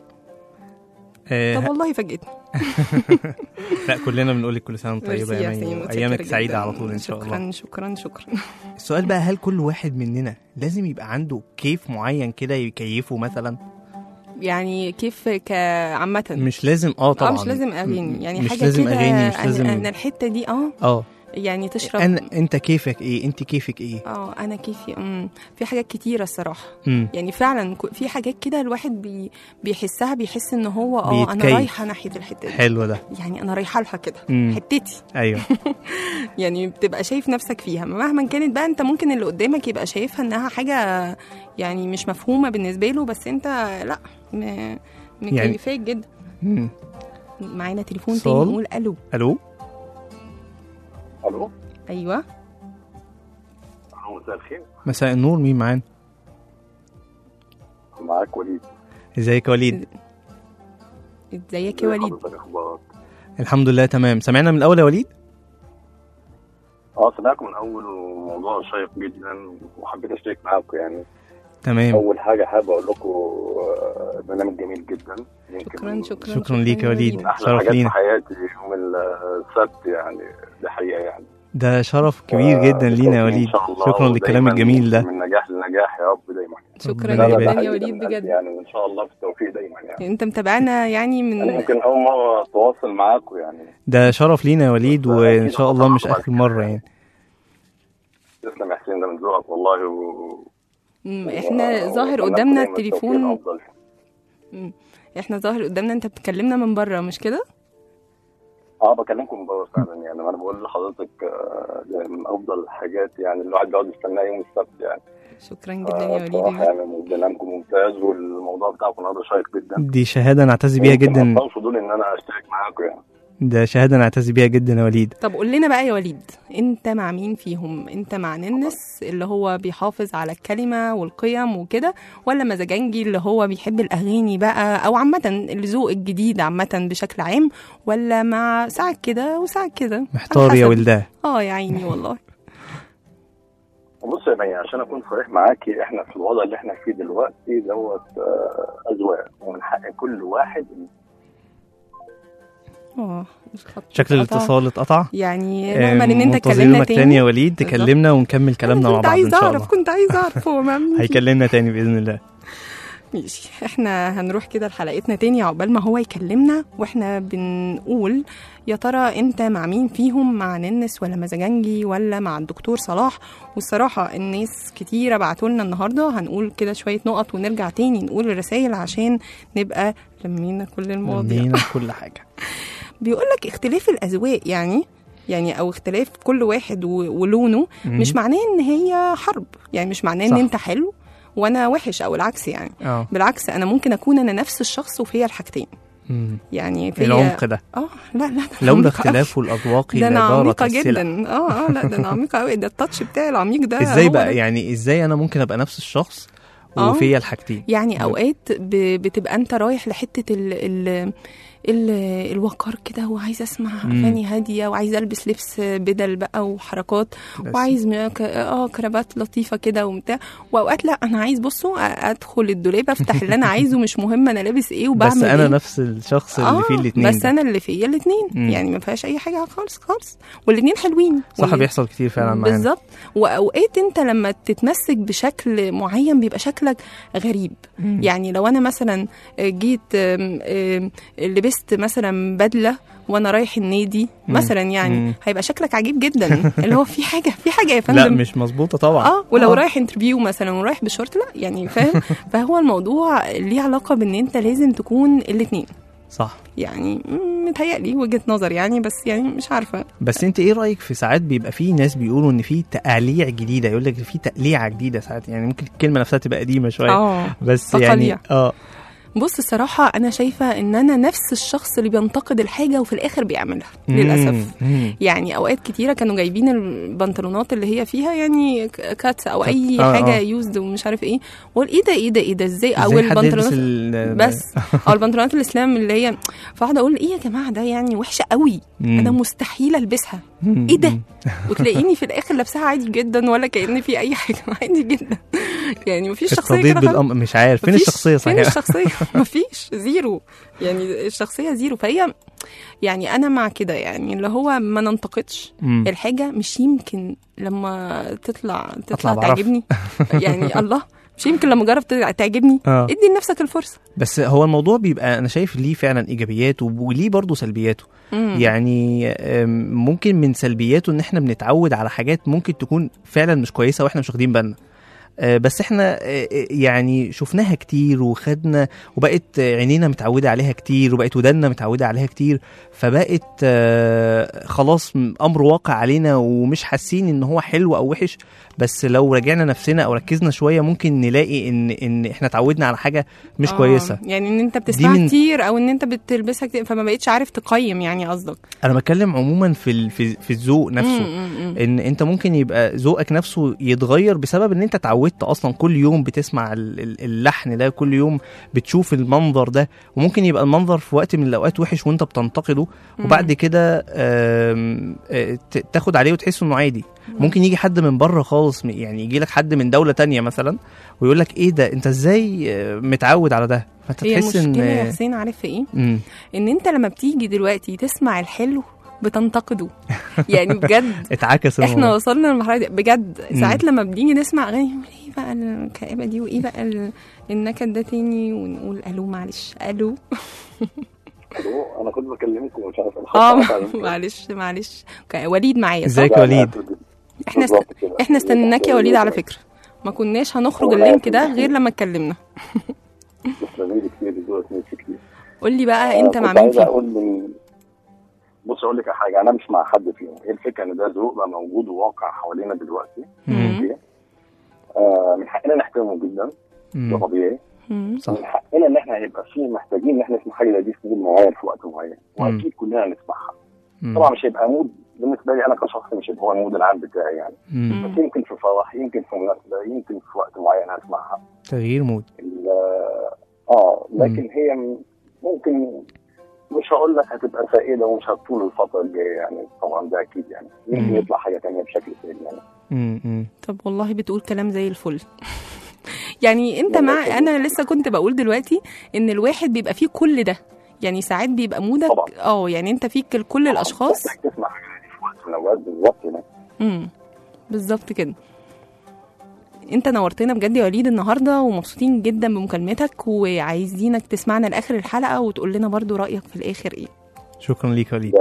طب طب والله فاجئتني. لا كلنا بنقول لك كل سنه وانت طيبه يا مي، ايامك سعيده على طول ان شاء الله. شكرا. السؤال بقى، هل كل واحد مننا لازم يبقى عنده كيف معين كده يكيفه مثلا؟ يعني كيف كعامة؟ مش لازم طبعا مش لازم اغاني، يعني مش حاجه لازم كده اغاني، مش لازم انا الحته دي يعني تشرب. انت كيفك ايه؟ انت كيفك ايه؟ انا كيفي في حاجات كتيره الصراحه. يعني فعلا في حاجات كده الواحد بيحسها، بيحس ان هو انا رايحه ناحيه الحته دي. حلو ده، يعني انا رايحه لها كده حتتي. ايوه. يعني بتبقى شايف نفسك فيها مهما كانت بقى. انت ممكن اللي قدامك يبقى شايفها انها حاجه يعني مش مفهومه بالنسبه له، بس انت لا مكيفاك جدا. معانا تليفون تاني، نقول الو. الو. الو. ايوه مساء الخير. مساء النور، مين معانا؟ معاك وليد. ازيك يا وليد؟ ازيك يا وليد؟ الحمد لله تمام. سمعنا من الاول يا وليد؟ سمعكم من اول، وموضوع شيق جدا وحبيت اشترك معاكم يعني. تمام. اول حاجه حابب اقول لكم برنامج جميل جدا. شكرا ليك يا وليد، شرف لينا. في حياتي يوم السبت يعني، دي حقيقه يعني. ده شرف كبير جدا لينا يا وليد، شكرا للكلام الجميل ده. من نجاح لنجاح يا رب دايما. شكرا جدا يا وليد بجد يعني، وان شاء الله في التوفيق دايما يعني. انت متابعنا يعني من ممكن اول مره اتواصل معاكم يعني. ده شرف لينا يا وليد، وان شاء الله مش اخر مره يعني. تسلم يا حسين، ده من ذوقك والله. احنا ظاهر قدامنا التليفون. احنا ظاهر قدامنا انت بتكلمنا من بره مش كده؟ بكلمكم من بره فعلا يعني. انا بقول لحضرتك من افضل الحاجات يعني الواحد بيقعد يستناه يوم السبت يعني. شكرا جدا يا وليد. يعني برنامجكم ممتاز، والموضوع بتاعكم النهارده شيق جدا. دي شهاده نعتز بيها جدا. فضول ان انا اشترك معاكم يعني. ده شهاده نعتز بيها جدا يا وليد. طب قول لنا بقى يا وليد، انت مع مين فيهم؟ انت مع ننس اللي هو بيحافظ على الكلمه والقيم وكده، ولا مزاجنجي اللي هو بيحب الاغاني بقى، او عامه الذوق الجديد عامه بشكل عام، ولا مع ساعه كده وساعه كده؟ محتار يا ولده. يا عيني والله. بص يا مي، عشان اكون صريح معاكي، احنا في الوضع اللي احنا فيه دلوقتي دوت اذواق، ومن حق كل واحد. شكل الاتصال اتقطع يعني. نأمل ان انت تكلمنا تاني يا وليد، تكلمنا ونكمل كلامنا مع بعض ان شاء الله. كنت عايز اعرف هو هيكلمنا تاني باذن الله. ماشي، احنا هنروح كده لحلقتنا تاني عقبال ما هو يكلمنا، واحنا بنقول يا ترى انت مع مين فيهم؟ مع ننس ولا مزاجنجي ولا مع الدكتور صلاح؟ والصراحة الناس كتيرة بعتوا لنا النهاردة، هنقول كده شوية نقط ونرجع تاني نقول الرسائل عشان نبقى لمينا كل المواضيع، لمينا كل حاجة. بيقولك اختلاف الأذواق يعني او اختلاف كل واحد ولونه مش معناه ان هي حرب، يعني مش معناه ان انت حلو وانا وحش او العكس يعني. بالعكس، انا ممكن اكون انا نفس الشخص وفيها الحاجتين. يعني في العمق ده لا لولا اختلاف الاذواق ده انا عميقه جدا. لا ده انا عميقه قوي، ده التاتش بتاعي العميق ده. ازاي بقى يعني؟ ازاي انا ممكن ابقى نفس الشخص وفيها الحاجتين؟ يعني اوقات بتبقى انت رايح لحته الوقار كده، وعايز اسمع اغاني هاديه، وعايز البس لبس بدل بقى وحركات، وعايز كرافات لطيفه كده وبتاع. واوقات لا، انا عايز ادخل الدولاب افتح اللي انا عايزه، مش مهم انا لابس ايه وبعمل بس انا إيه. نفس الشخص اللي فيه الاثنين، بس انا اللي فيه الاثنين، يعني ما فيهاش اي حاجه خالص، والاثنين حلوين. صح، بيحصل كتير فعلا معانا بالظبط. واوقات انت لما تتمسك بشكل معين بيبقى شكل شكلك غريب. يعني لو انا مثلا جيت لبست مثلا بدله وانا رايح النادي مثلا، يعني هيبقى شكلك عجيب جدا، اللي هو في حاجه يا فندم لا مش مظبوطه طبعا. ولو رايح انترفيو مثلا ورايح بشورت، لا يعني فاهم. فهو الموضوع ليه علاقه بان انت لازم تكون الاثنين صح. يعني متهيألي وجهة نظر يعني، بس يعني مش عارفة. بس انت ايه رأيك في ساعات بيبقى في ناس بيقولوا ان في تقاليع جديدة، يقول لك في تقليعة جديدة ساعات، يعني ممكن الكلمة نفسها تبقى قديمة شوية بس تقليع. يعني بص الصراحة أنا شايفة إن أنا نفس الشخص اللي بينتقد الحاجة وفي الآخر بيعملها للأسف. يعني أوقات كتيرة كانوا جايبين البنطلونات اللي هي فيها يعني كاتس أو أي حاجة يوزد ومش عارف إيه، وقول إيه ده إزاي، أو البنطلونات بس أو البنطلونات الإسلام اللي هي، فقعد أقول إيه يا جماعة ده يعني وحشة قوي، أنا مستحيل ألبسها، إيه ده، وتلاقيني في الآخر لابسها عادي جدا ولا كأن في أي حاجة، عادي جدا. يعني مفيش شخصية كده مش عارف فين الشخصية صحيح. فين الشخصية؟ مفيش، زيرو، يعني الشخصية زيرو. فهي يعني أنا مع كده، يعني اللي هو ما ننتقدش الحاجة، مش يمكن لما تطلع تعجبني يعني الله، مش يمكن لما جرب تعجبني ادي لنفسك الفرصة. بس هو الموضوع بيبقى أنا شايف ليه فعلا إيجابياته وليه برضو سلبياته. يعني ممكن من سلبياته إن احنا بنتعود على حاجات ممكن تكون فعلا مش كويسة واحنا مش واخدين بالنا، بس احنا يعني شفناها كتير وخدنا، وبقت عينينا متعودة عليها كتير، وبقت ودنا متعودة عليها كتير، فبقت خلاص أمر واقع علينا ومش حاسين ان هو حلو او وحش. بس لو رجعنا نفسنا او ركزنا شوية ممكن نلاقي ان احنا تعودنا على حاجة مش كويسة. يعني ان انت بتسمع كتير او ان انت بتلبسها كتير فما بقيتش عارف تقيم، يعني قصدك. انا بتكلم عموما في الذوق نفسه. ان انت ممكن يبقى ذوقك نفسه يتغير بسبب ان انت تعودت اصلا كل يوم بتسمع اللحن ده، كل يوم بتشوف المنظر ده، وممكن يبقى المنظر في وقت من الاوقات وحش وانت بتنتقده، وبعد كده تاخد عليه وتحس انه عادي. ممكن يجي حد من بره خالص، يعني يجي لك حد من دولة تانية مثلا ويقول لك ايه ده، انت ازاي متعود على ده؟ فتحس ان يا حسين عارف ايه، ان انت لما بتيجي دلوقتي تسمع الحلو بتنتقده. يعني بجد اتعكس احنا وصلنا للمرحله دي بجد. ساعات لما بنيجي نسمع اغاني ايه بقى الكآبه دي وايه بقى النكد ده تاني، ونقول الو معلش الو انا كنت بكلمكم ومش عارف معلش وليد معايا. ازيك يا وليد؟ احنا استنيناك يا وليد على فكره، ما كناش هنخرج اللينك ده غير لما اتكلمنا. قول لي بقى انت مع مين فيه؟ بص اقول لك حاجه، انا مش مع حد فيهم. هي الفكره ان ده ذوق بقى موجود وواقع حوالينا دلوقتي. من حقنا نحترمه جدا، ده طبيعي. من حقنا ان احنا هيبقى فيه محتاجين ان احنا نسمع حاجه دي في مود معين في وقت معين، واكيد كلنا نسمعها. طبعا مش هيبقى مود بالنسبه لي انا كشخص، مش هيبقى هو المود العام بتاعي يعني. بس يمكن في فرح، يمكن في مناسبه، يمكن في وقت معين هسمعها، تغيير مود. لكن هي ممكن مش هقول لك هتبقى فائده ومش هتطول الفتره الجايه يعني، طبعا ده اكيد يعني. يمكن يطلع حاجه ثانيه بشكل ثاني يعني. طب والله بتقول كلام زي الفل. يعني انت مع، انا لسه كنت بقول دلوقتي ان الواحد بيبقى فيه كل ده، يعني ساعات بيبقى مودك يعني انت فيك كل الاشخاص تسمع حاجه في وقت من الاوقات بالظبط يعني. بالظبط كده. انت نورتنا بجد يا وليد النهارده، ومبسوطين جدا بمكالمتك، وعايزينك تسمعنا لاخر الحلقه وتقول لنا برضو رايك في الاخر ايه. شكرا ليك يا وليد،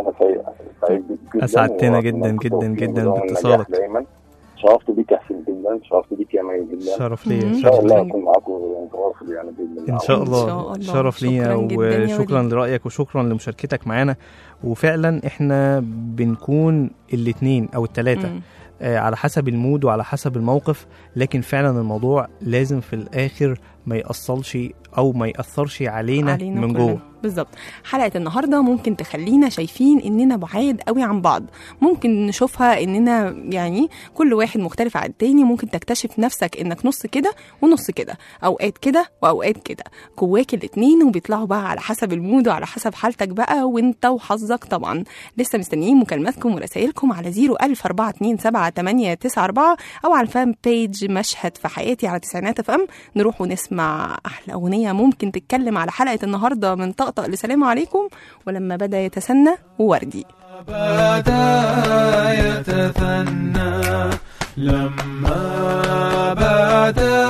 اسعدتنا جدا جدا جدا باتصالك. شرفت بيك يا حسين جدا، شرفت بيك يا مي جدا. شرف ليا ان شاء الله اكون معاكم ونتواصل يعني باذن الله. ان شاء الله. شرف ليا، وشكرا لرايك وشكرا لمشاركتك معانا. وفعلا احنا بنكون الاثنين او الثلاثه على حسب المود وعلى حسب الموقف، لكن فعلا الموضوع لازم في الاخر ما يأصلش او ما يأثرش علينا من جوه. بالظبط. حلقة النهاردة ممكن تخلينا شايفين اننا بعاد قوي عن بعض، ممكن نشوفها اننا يعني كل واحد مختلف عن التاني. ممكن تكتشف نفسك انك نص كده ونص كده، اوقات كده واوقات كده، جواك الاتنين، وبيطلعوا بقى على حسب المود وعلى حسب حالتك بقى وانت وحظك. طبعا لسه مستنيين مكالماتكم ورسائلكم على 014278994 او على الفان بيج مشهد في حياتي على تسعينات FM. نروح ونسمع احلى اغنية ممكن تتكلم على حلقة النهاردة من طقطق لسلام عليكم ولما بدأ يتسنى ووردي. بدأ يتثنى لما بدا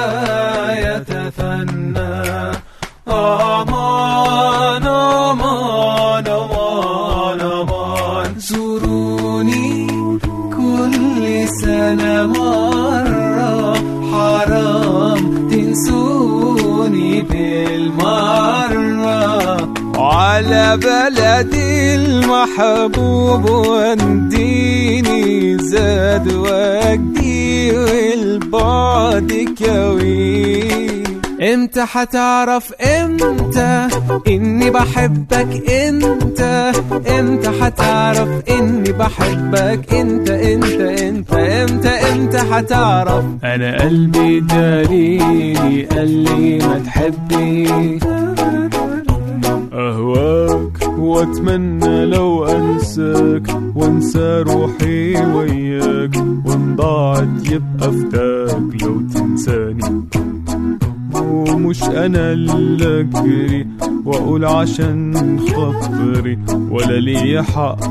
يتثنى أمان أمان أمان أمان زوروني كل سنة مرة حرام تنسوني بالمرة على بلدي المحبوب وانديني زاد وجدي والبعد كوي امتى حتعرف امتى اني بحبك انت امتى حتعرف اني بحبك انت امتى حتعرف انا قلبي داريني قال لي ما تحبني أهواك وأتمنى لو أنساك وأنسى روحي وياك وإن ضاعت يبقى فداك لو تنساني ومش أنا اللي أجري وأقول عشان خاطري ولا لي حق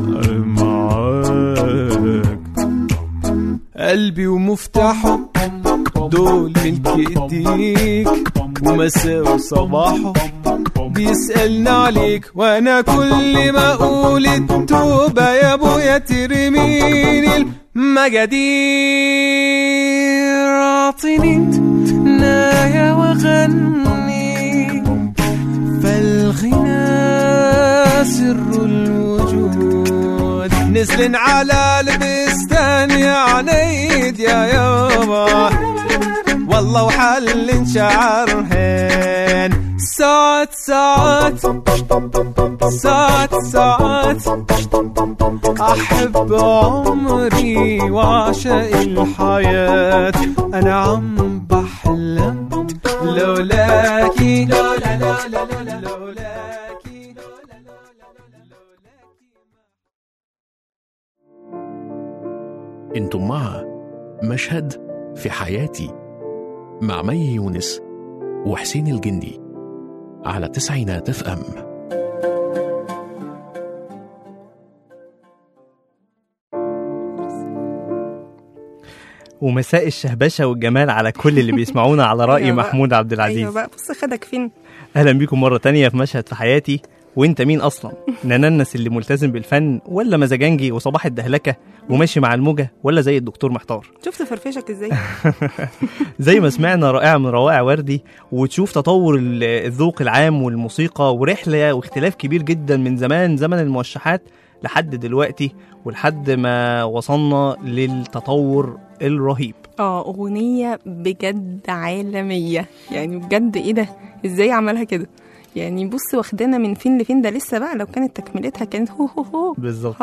معاك قلبي ومفتاحه دول ملك ايديك ومساء وصباحه بيسألنا عليك وانا كل ما اقول التوبة يا ابويا ترميني المجادير اعطيني نايا وغني فالغنى سر الوجود نزلن على البستان يا عنيد يا يابا والله وحل شعرهن ساعات أحب عمري وعشق الحياة أنا عم بحلم لولاكي انتم مع مشهد في حياتي مع مي يونس وحسين الجندي على 90 FM. ومساء الشهبشة والجمال على كل اللي بيسمعونا على رأي أيوة محمود عبد العزيز. ايوه بقى بص خدك فين. أهلا بيكم مرة تانية في مشهد في حياتي. وانت مين أصلا؟ نننس اللي ملتزم بالفن ولا مزاجنجي وصباح الدهلكة وماشي مع الموجة ولا زي الدكتور محتار؟ شفت فرفشك ازاي؟ زي ما سمعنا رائعة من روائع وردي وتشوف تطور الذوق العام والموسيقى ورحلة واختلاف كبير جدا من زمن الموشحات لحد دلوقتي ولحد ما وصلنا للتطور الرهيب. أغنية بجد عالمية يعني بجد ايه ده؟ ازاي عملها كده؟ يعني بص واخدانا من فين لفين ده لسه بقى لو كانت تكملتها كانت هو بالظبط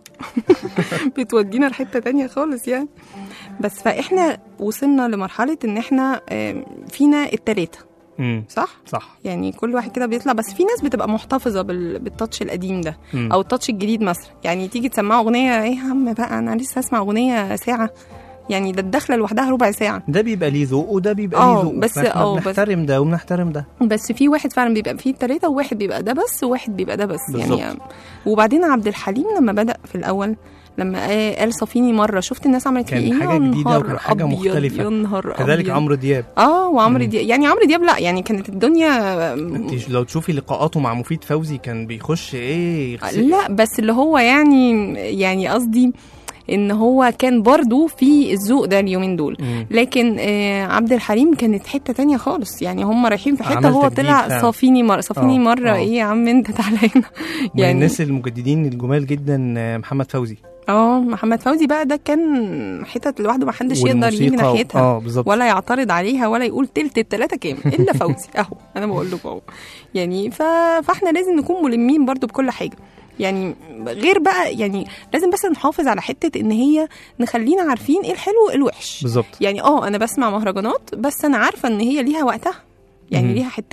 بتودينا لحتة تانية خالص يعني. بس فاحنا وصلنا لمرحلة ان احنا فينا التلاتة صح يعني كل واحد كده بيطلع بس في ناس بتبقى محتفظة بالتاتش القديم ده او التاتش الجديد مثلا يعني تيجي تسمعوا اغنية ايه يا عم بقى انا لسه اسمع اغنية ساعة يعني ده الدخله لوحدها ربع ساعه. ده بيبقى ليه ذوق وده بيبقى ليه ذوق بس بنحترم ده وبنحترم ده. بس في واحد فعلا بيبقى فيه التلاته وواحد بيبقى ده بس وواحد بيبقى ده بس بالزبط. يعني وبعدين عبد الحليم لما بدأ في الاول لما قال صفيني مره شفت الناس عملت فيه ايه حاجه جديده وكان حاجه مختلفه. كذلك عمرو دياب وعمرو دياب يعني عمرو دياب لا يعني كانت الدنيا لو تشوفي لقاءاته مع مفيد فوزي كان بيخش ايه لا بس اللي هو يعني قصدي ان هو كان برضو في الذوق ده اليومين دول لكن عبد الحليم كانت حته تانية خالص يعني هم رايحين في حته هو طلع صافيني مره ايه يا عم انت تعالى هنا يعني الناس المجددين الجمال جدا محمد فوزي محمد فوزي بقى ده كان حتت لوحده ما حدش يقدر يجي ناحيتها ولا يعترض عليها ولا يقول تلت التلاتة كام الا فوزي اهو انا بقول لكم اهو يعني فاحنا لازم نكون ملمين برضو بكل حاجه يعني غير بقى يعني لازم بس نحافظ على حتة ان هي نخلينا عارفين ايه الحلو وايه الوحش بالظبط. يعني انا بسمع مهرجانات بس انا عارفة ان هي ليها وقتها يعني ليها حتتها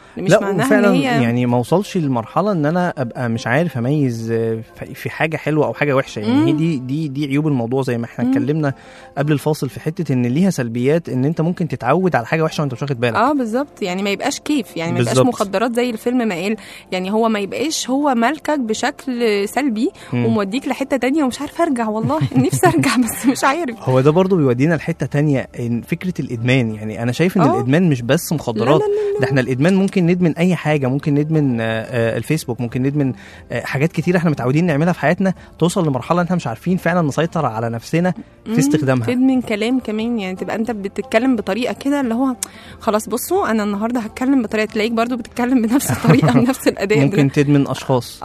مش لا معناها وفعلا ان هي يعني ما اوصلش للمرحله ان انا ابقى مش عارف اميز في حاجه حلوه او حاجه وحشه. يعني هي دي عيوب الموضوع زي ما احنا اتكلمنا قبل الفاصل في حته ان ليها سلبيات، ان انت ممكن تتعود على حاجه وحشه وانت مش واخد بالك. بالظبط، يعني ما يبقاش كيف، يعني ما يبقاش مخدرات زي الفيلم ما قال، يعني هو ما يبقاش هو مالكك بشكل سلبي وموديك لحته تانية ومش عارف ارجع، والله نفسي ارجع بس مش عارف. هو ده برضو بيودينا لحته تانية، إن فكره الادمان. يعني انا شايف ان الادمان مش بس مخدرات، ده احنا الادمان ممكن ندمن اي حاجه، ممكن ندمن الفيسبوك، ممكن ندمن حاجات كتير احنا متعودين نعملها في حياتنا، توصل لمرحله احنا مش عارفين فعلا نسيطر على نفسنا في استخدامها. تدمن كلام كمان، يعني تبقى انت بتتكلم بطريقه كده اللي هو خلاص بصوا انا النهارده هتكلم بطريقه، تلاقيك برضو بتتكلم بنفس الطريقه بنفس الاداء. ممكن تدمن اشخاص.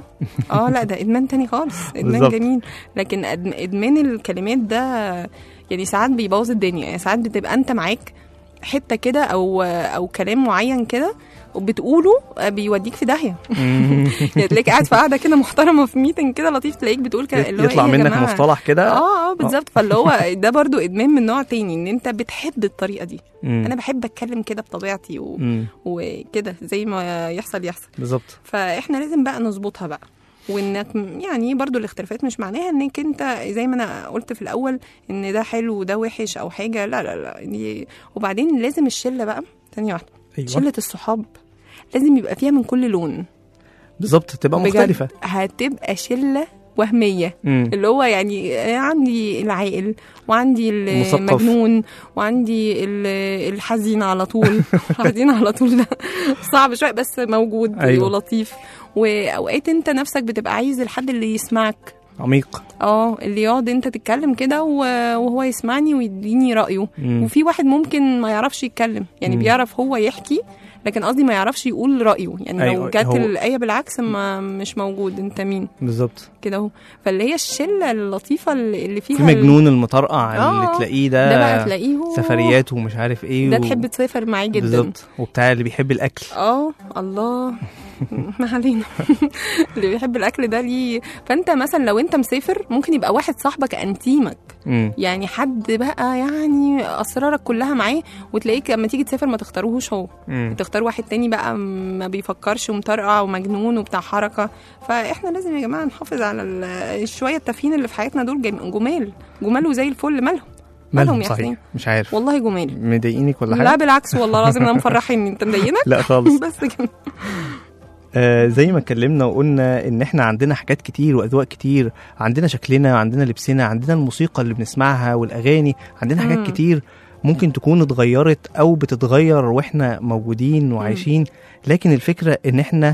لا ده ادمان تاني خالص، ادمان جميل. لكن ادمان الكلمات ده يعني ساعات بيبوظ الدنيا. يعني ساعات بتبقى انت معاك حته كده او كلام معين كده وبتقوله بيوديك في داهيه. يعني تلاقيك قاعد في قاعده كده محترمه في ميتنج كده لطيف، تلاقيك بتقول كده اللي هو يطلع منك مصطلح كده. بالظبط. فاللي هو ده برضو ادمان من نوع تاني، ان انت بتحب الطريقه دي. انا بحب اتكلم كده بطبيعتي وكده زي ما يحصل بالظبط. فاحنا لازم بقى نظبطها بقى، وانك يعني برضو الاختلافات مش معناها انك انت زي ما انا قلت في الاول ان ده حلو وده وحش او حاجه، لا لا لا. وبعدين لازم الشله بقى ثانيه واحده. شله الصحاب لازم يبقى فيها من كل لون. بالظبط، تبقى مختلفه. هتبقى شله وهميه اللي هو يعني عندي العاقل وعندي المجنون وعندي الحزين على طول. الحزين على طول ده صعب شويه بس موجود. ولطيف. واوقات انت نفسك بتبقى عايز الحد اللي يسمعك عميق، اللي يقعد انت تتكلم كده وهو يسمعني ويديني رايه. وفي واحد ممكن ما يعرفش يتكلم، يعني بيعرف هو يحكي لكن قصدي ما يعرفش يقول رأيه. يعني لو جات الآية بالعكس ما مش موجود، انت مين بالظبط كده اهو. فاللي هي الشلة اللطيفة اللي فيها في مجنون المطرقع اللي تلاقيه ده بقى تلاقيه سفريات ومش عارف ايه ده تحب تسافر معاه جدا بالظبط. وبتاع اللي بيحب الأكل الله ما علينا. اللي بيحب الأكل ده ليه. فانت مثلا لو انت مسافر ممكن يبقى واحد صاحبك انتيمك، يعني حد بقى يعني أسرارك كلها معاه، وتلاقيك لما تيجي تسافر ما تختاروهوش هو، تختار واحد تاني بقى ما بيفكرش ومطرقع ومجنون وبتاع حركة. فإحنا لازم يا جماعة نحافظ على شوية التافهين اللي في حياتنا دول. جمال وزي الفل. مالهم صحيح مش عارف والله جمال. مضايقينك ولا حاجة؟ لا بالعكس والله العظيم انا مفرحين. انت مضايقنك؟ لا خالص. بس كده. زي ما اتكلمنا وقلنا ان احنا عندنا حاجات كتير واذواق كتير، عندنا شكلنا، عندنا لبسنا، عندنا الموسيقى اللي بنسمعها والاغاني، عندنا حاجات كتير ممكن تكون اتغيرت او بتتغير واحنا موجودين وعايشين. لكن الفكرة ان احنا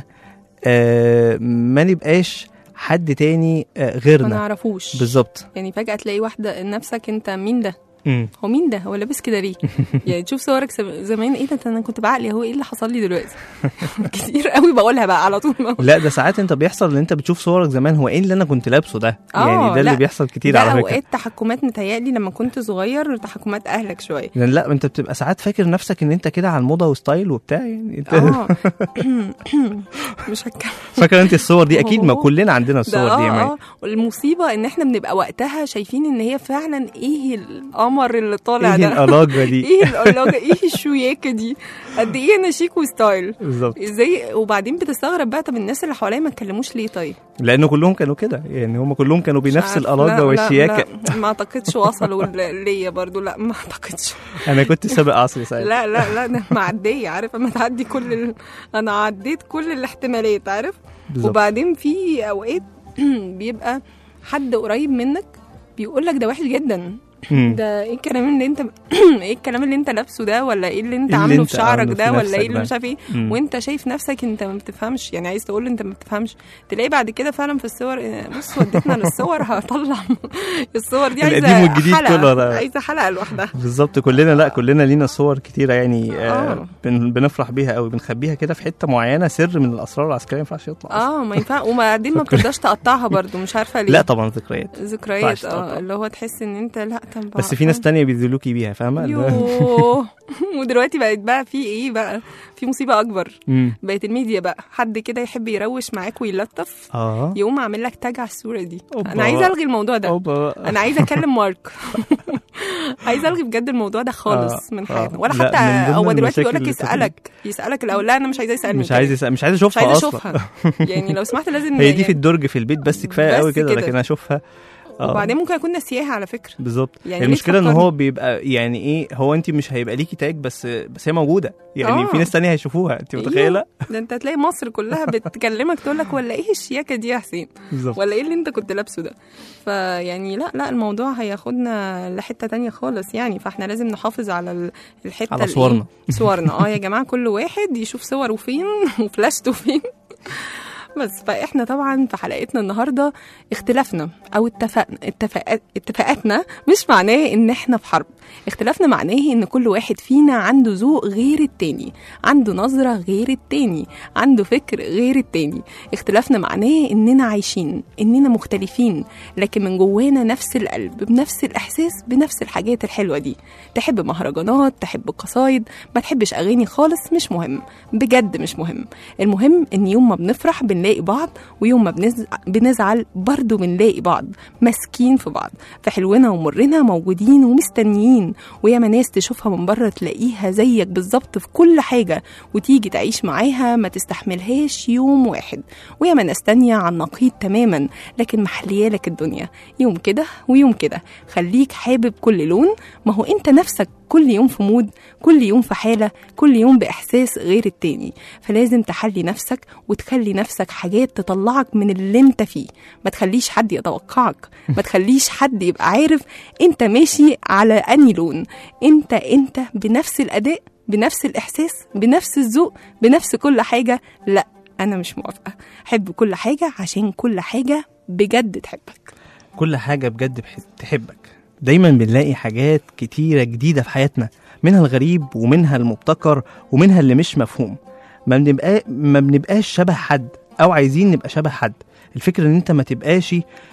ما نبقاش حد تاني غيرنا، ما نعرفوش بالظبط. يعني فجأة تلاقي واحدة نفسك انت مين ده؟ هو مين ده؟ هو لابس كده ليه؟ يعني تشوف صورك زمان، ايه ده انا كنت بعقلي، هو ايه اللي حصل لي دلوقتي؟ كتير قوي بقولها بقى على طول. لا ده ساعات انت بيحصل ان انت بتشوف صورك زمان، هو ايه اللي انا كنت لابسه ده؟ يعني ده اللي بيحصل كتير على فكره. اوقات تحكمات متهيألي لما كنت صغير، تحكمات اهلك شويه. لا انت بتبقى ساعات فاكر نفسك ان انت كده على الموضه وستايل وبتاع، يعني انت مش هتكلم. فاكر انت الصور دي؟ اكيد ما كلنا عندنا الصور دي يا والمصيبه ان احنا بنبقى وقتها شايفين ان هي فعلا ايه القمر اللي طالع ايه العلاقه دي، ايه العلاقه، ايه الشياكه دي، قد ايه انا شيك وستايل بالظبط ازاي. وبعدين بتستغرب بقى، طب الناس اللي حواليا ما اتكلموش ليه؟ طيب لانه كلهم كانوا كده، يعني هم كلهم كانوا بنفس العلاقه والشياكه. لا ما اعتقدش وصلوا ليا برضو، لا ما اعتقدش. انا كنت سابق عصري ساعتها. لا انا معديه، عارف اما تعدي انا عديت كل الاحتمالات، عارف بالزبط. وبعدين في اوقات بيبقى حد قريب منك بيقول لك ده وحش جدا، ده ايه الكلام اللي انت ايه الكلام اللي انت لابسه ده، ولا ايه اللي انت عامله في شعرك ده، ولا ايه اللي مش عارف ايه. وانت شايف نفسك انت ما بتفهمش، يعني عايز تقول انت ما بتفهمش. تلاقي بعد كده فعلا في الصور، بص وديتنا للصور، هطلع الصور دي عايزه حلقه، عايزه حلقه لوحدها بالظبط. كلنا لينا صور كتيره يعني بنفرح بيها قوي، بنخبيها كده في حته معينه، سر من الاسرار العسكريه ما ينفعش يطلع. ما ينفع. وبعدين ما بتقدرش تقطعها برضو، مش عارفه ليه. لا طبعا ذكريات اللي هو تحس ان انت لا بس في ناس تانية بيذلوكي بيها، فاهمه؟ يوه. ودلوقتي بقى في ايه بقى؟ في مصيبه اكبر. بقت الميديا بقى حد كده يحب يروش معاك ويلطف، يقوم عامل لك تاج على الصوره دي. انا عايزه الغي الموضوع ده. انا عايزه اكلم مارك. عايزه الغي بجد الموضوع ده خالص من حياتنا. ولا حتى هو دلوقتي بيقول لك يسالك الاول. لا انا مش عايزه يسالني، مش عايزه اشوفها اصلا. يعني لو سمحت لازم هي دي في الدرج في البيت بس كفايه قوي كده، لكن اشوفها وبعدين ممكن اكون نسيها على فكره. بالظبط. يعني المشكله ان هو بيبقى يعني ايه، هو انت مش هيبقى ليكي تاج بس هي موجوده يعني. في ناس تانية هيشوفوها، انت متخيله؟ ده انت هتلاقي مصر كلها بتكلمك تقول لك ولا ايه الشياكه دي يا حسين، ولا ايه اللي انت كنت لابسه ده. فيعني لا الموضوع هياخدنا لحته تانية خالص يعني. فاحنا لازم نحافظ على الحته على صورنا. يا جماعه كل واحد يشوف صوره فين وفلاشته فين. بس فاحنا طبعا في حلقتنا النهارده اختلافنا او اتفاقاتنا مش معناه ان احنا في حرب. اختلافنا معناه ان كل واحد فينا عنده ذوق غير التاني، عنده نظرة غير التاني، عنده فكر غير التاني. اختلافنا معناه اننا عايشين، اننا مختلفين، لكن من جوانا نفس القلب، بنفس الاحساس، بنفس الحاجات الحلوة دي. تحب مهرجانات، تحب قصايد، ما تحبش اغاني خالص، مش مهم، بجد مش مهم. المهم ان يوم ما بنفرح بنلاقي بعض، ويوم ما بنزعل برضو بنلاقي بعض، ماسكين في بعض، في حلونا ومرنا موجودين ومستنيين. وياما ناس تشوفها من بره تلاقيها زيك بالظبط في كل حاجة، وتيجي تعيش معاها ما تستحملهاش يوم واحد. وياما ناس تانية عن نقيض تماما، لكن محليالك الدنيا يوم كده ويوم كده. خليك حابب كل لون، ما هو انت نفسك كل يوم في مود، كل يوم في حالة، كل يوم بإحساس غير التاني. فلازم تحلي نفسك وتخلي نفسك حاجات تطلعك من اللي انت فيه. ما تخليش حد يتوقعك، ما تخليش حد يبقى عارف انت ماشي على أني لون. انت بنفس الأداء، بنفس الإحساس، بنفس الذوق، بنفس كل حاجة. لا أنا مش موافقة. حب كل حاجة عشان كل حاجة بجد تحبك. كل حاجة بجد تحبك. دايما بنلاقي حاجات كتيرة جديدة في حياتنا، منها الغريب ومنها المبتكر ومنها اللي مش مفهوم. ما بنبقاش شبه حد أو عايزين نبقى شبه حد. الفكرة ان انت ما تبقاش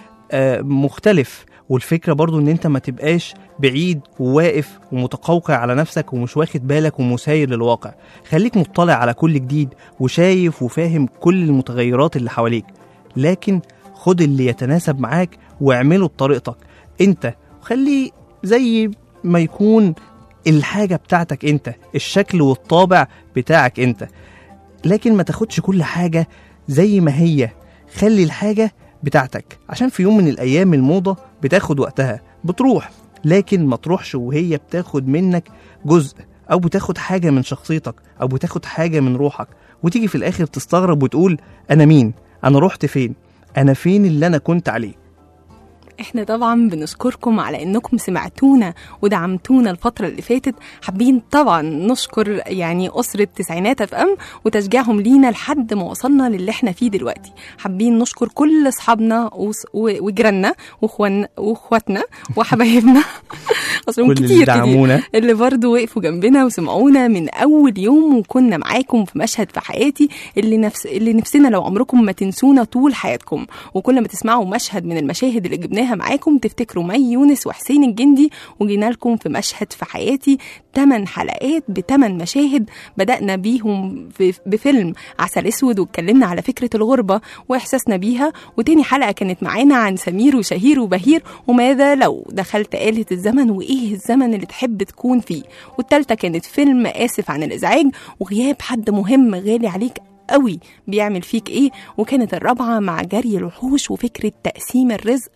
مختلف، والفكرة برضو ان انت ما تبقاش بعيد وواقف ومتقوقع على نفسك ومش واخد بالك ومساير للواقع. خليك مطلع على كل جديد وشايف وفاهم كل المتغيرات اللي حواليك، لكن خد اللي يتناسب معاك واعمله بطريقتك انت، وخليه زي ما يكون الحاجة بتاعتك انت، الشكل والطابع بتاعك انت. لكن ما تاخدش كل حاجة زي ما هي، خلي الحاجة بتاعتك، عشان في يوم من الأيام الموضة بتاخد وقتها بتروح، لكن ما تروحش وهي بتاخد منك جزء، أو بتاخد حاجة من شخصيتك، أو بتاخد حاجة من روحك، وتيجي في الآخر تستغرب وتقول أنا مين؟ أنا رحت فين؟ أنا فين اللي أنا كنت عليه؟ احنا طبعا بنشكركم على انكم سمعتونا ودعمتونا الفترة اللي فاتت. حابين طبعا نشكر يعني أسرة تسعينات اف ام وتشجيعهم لينا لحد ما وصلنا للي احنا فيه دلوقتي. حابين نشكر كل اصحابنا وجيراننا واخواتنا وحبايبنا اصلهم كتير اللي برضو وقفوا جنبنا وسمعونا من اول يوم، وكنا معاكم في مشهد في حياتي اللي نفسنا لو عمركم ما تنسونا طول حياتكم. وكل ما تسمعوا مشهد من المشاهد اللي جبناها معاكم تفتكروا مي يونس وحسين الجندي، وجينا لكم في مشهد في حياتي 8 حلقات ب8 مشاهد. بدأنا بيهم بفيلم عسل اسود، واتكلمنا على فكرة الغربة واحساسنا بيها. وتاني حلقة كانت معانا عن سمير وشهير وبهير وماذا لو دخلت آلة الزمن وايه الزمن اللي تحب تكون فيه. والتالتة كانت فيلم آسف عن الإزعاج وغياب حد مهم غالي عليك قوي بيعمل فيك ايه. وكانت الرابعة مع جري الوحوش وفكرة تقسيم الرزق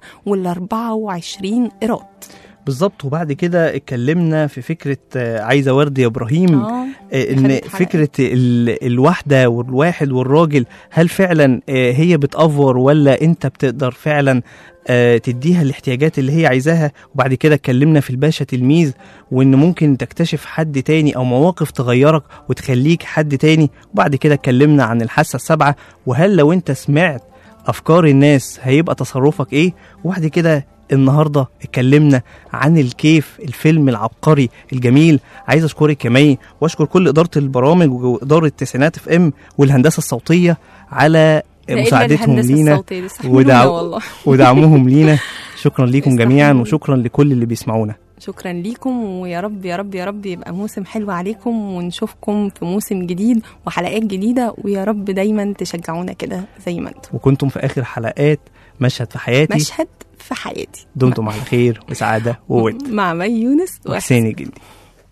وال24 إيراد بالظبط. وبعد كده اتكلمنا في فكرة عايزة ورد يا إبراهيم، ان فكرة الوحدة والواحد والراجل، هل فعلا هي بتأفور ولا انت بتقدر فعلا تديها الاحتياجات اللي هي عايزاها. وبعد كده اتكلمنا في الباشا تلميذ، وان ممكن تكتشف حد تاني او مواقف تغيرك وتخليك حد تاني. وبعد كده اتكلمنا عن الحاسة السابعة، وهل لو انت سمعت افكار الناس هيبقى تصرفك ايه. وبعد كده النهاردة اتكلمنا عن الكيف، الفيلم العبقري الجميل. عايز اشكرك يا مي، واشكر كل إدارة البرامج وإدارة تسعينات اف ام والهندسة الصوتية على مساعدتهم لينا ودعمهم لينا. شكرا ليكم جميعا وشكرا لكل اللي بيسمعونا. شكرا ليكم، ويا رب يا رب يا رب يبقى موسم حلو عليكم، ونشوفكم في موسم جديد وحلقات جديدة، ويا رب دايما تشجعونا كده زي ما انتم. وكنتم في آخر حلقات مشهد في حياتي. مشهد في حياتي. دمتم على خير وسعادة وود مع مي يونس وحسين الجندي.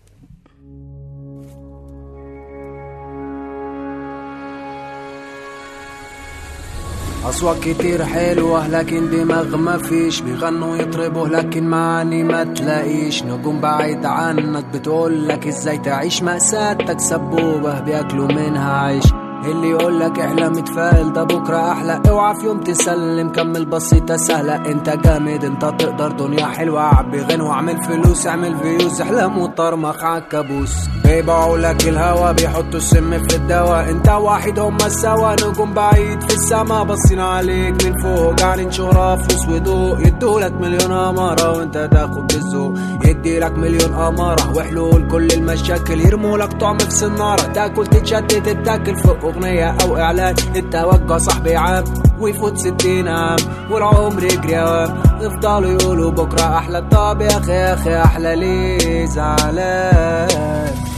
أصوات كتير حلوة لكن دماغ ما فيش، بيغنوا يطربوا لكن معاني ما تلاقيش، نجوم بعيد عنك بتقولك ازاي تعيش، مأساتك سبوبة بياكلوا منها عيش، اللي يقولك احلم اتفائل ده بكرة احلى، اوعى في يوم تسلم، كمل بسيطة سهلة، انت جامد انت تقدر، دنيا حلوة عبي غنى واعمل فلوس، اعمل فيوز، احلام وطرمخ عالكابوس، بيبيعوا لك الهوا بيحطوا السم في الدواء، انت واحد هما سوا، نجوم بعيد في السما باصين عليك من فوق، جعلين شهرة فلوس وضوء، يدولك مليون أمارة وانت تاخد بالذوق، يديلك مليون أمارة وحلول كل المشاكل، يرمولك طعم في سنارة، تاكل تتشتت تتاكل فوق أغنية أو إعلان، التوجه صاحبي عام ويفوت 60 عام والعمر يجري عام، يفضلوا يقولوا بكرة أحلى، طب يا أخي يا أخي أحلى ليه زعلان.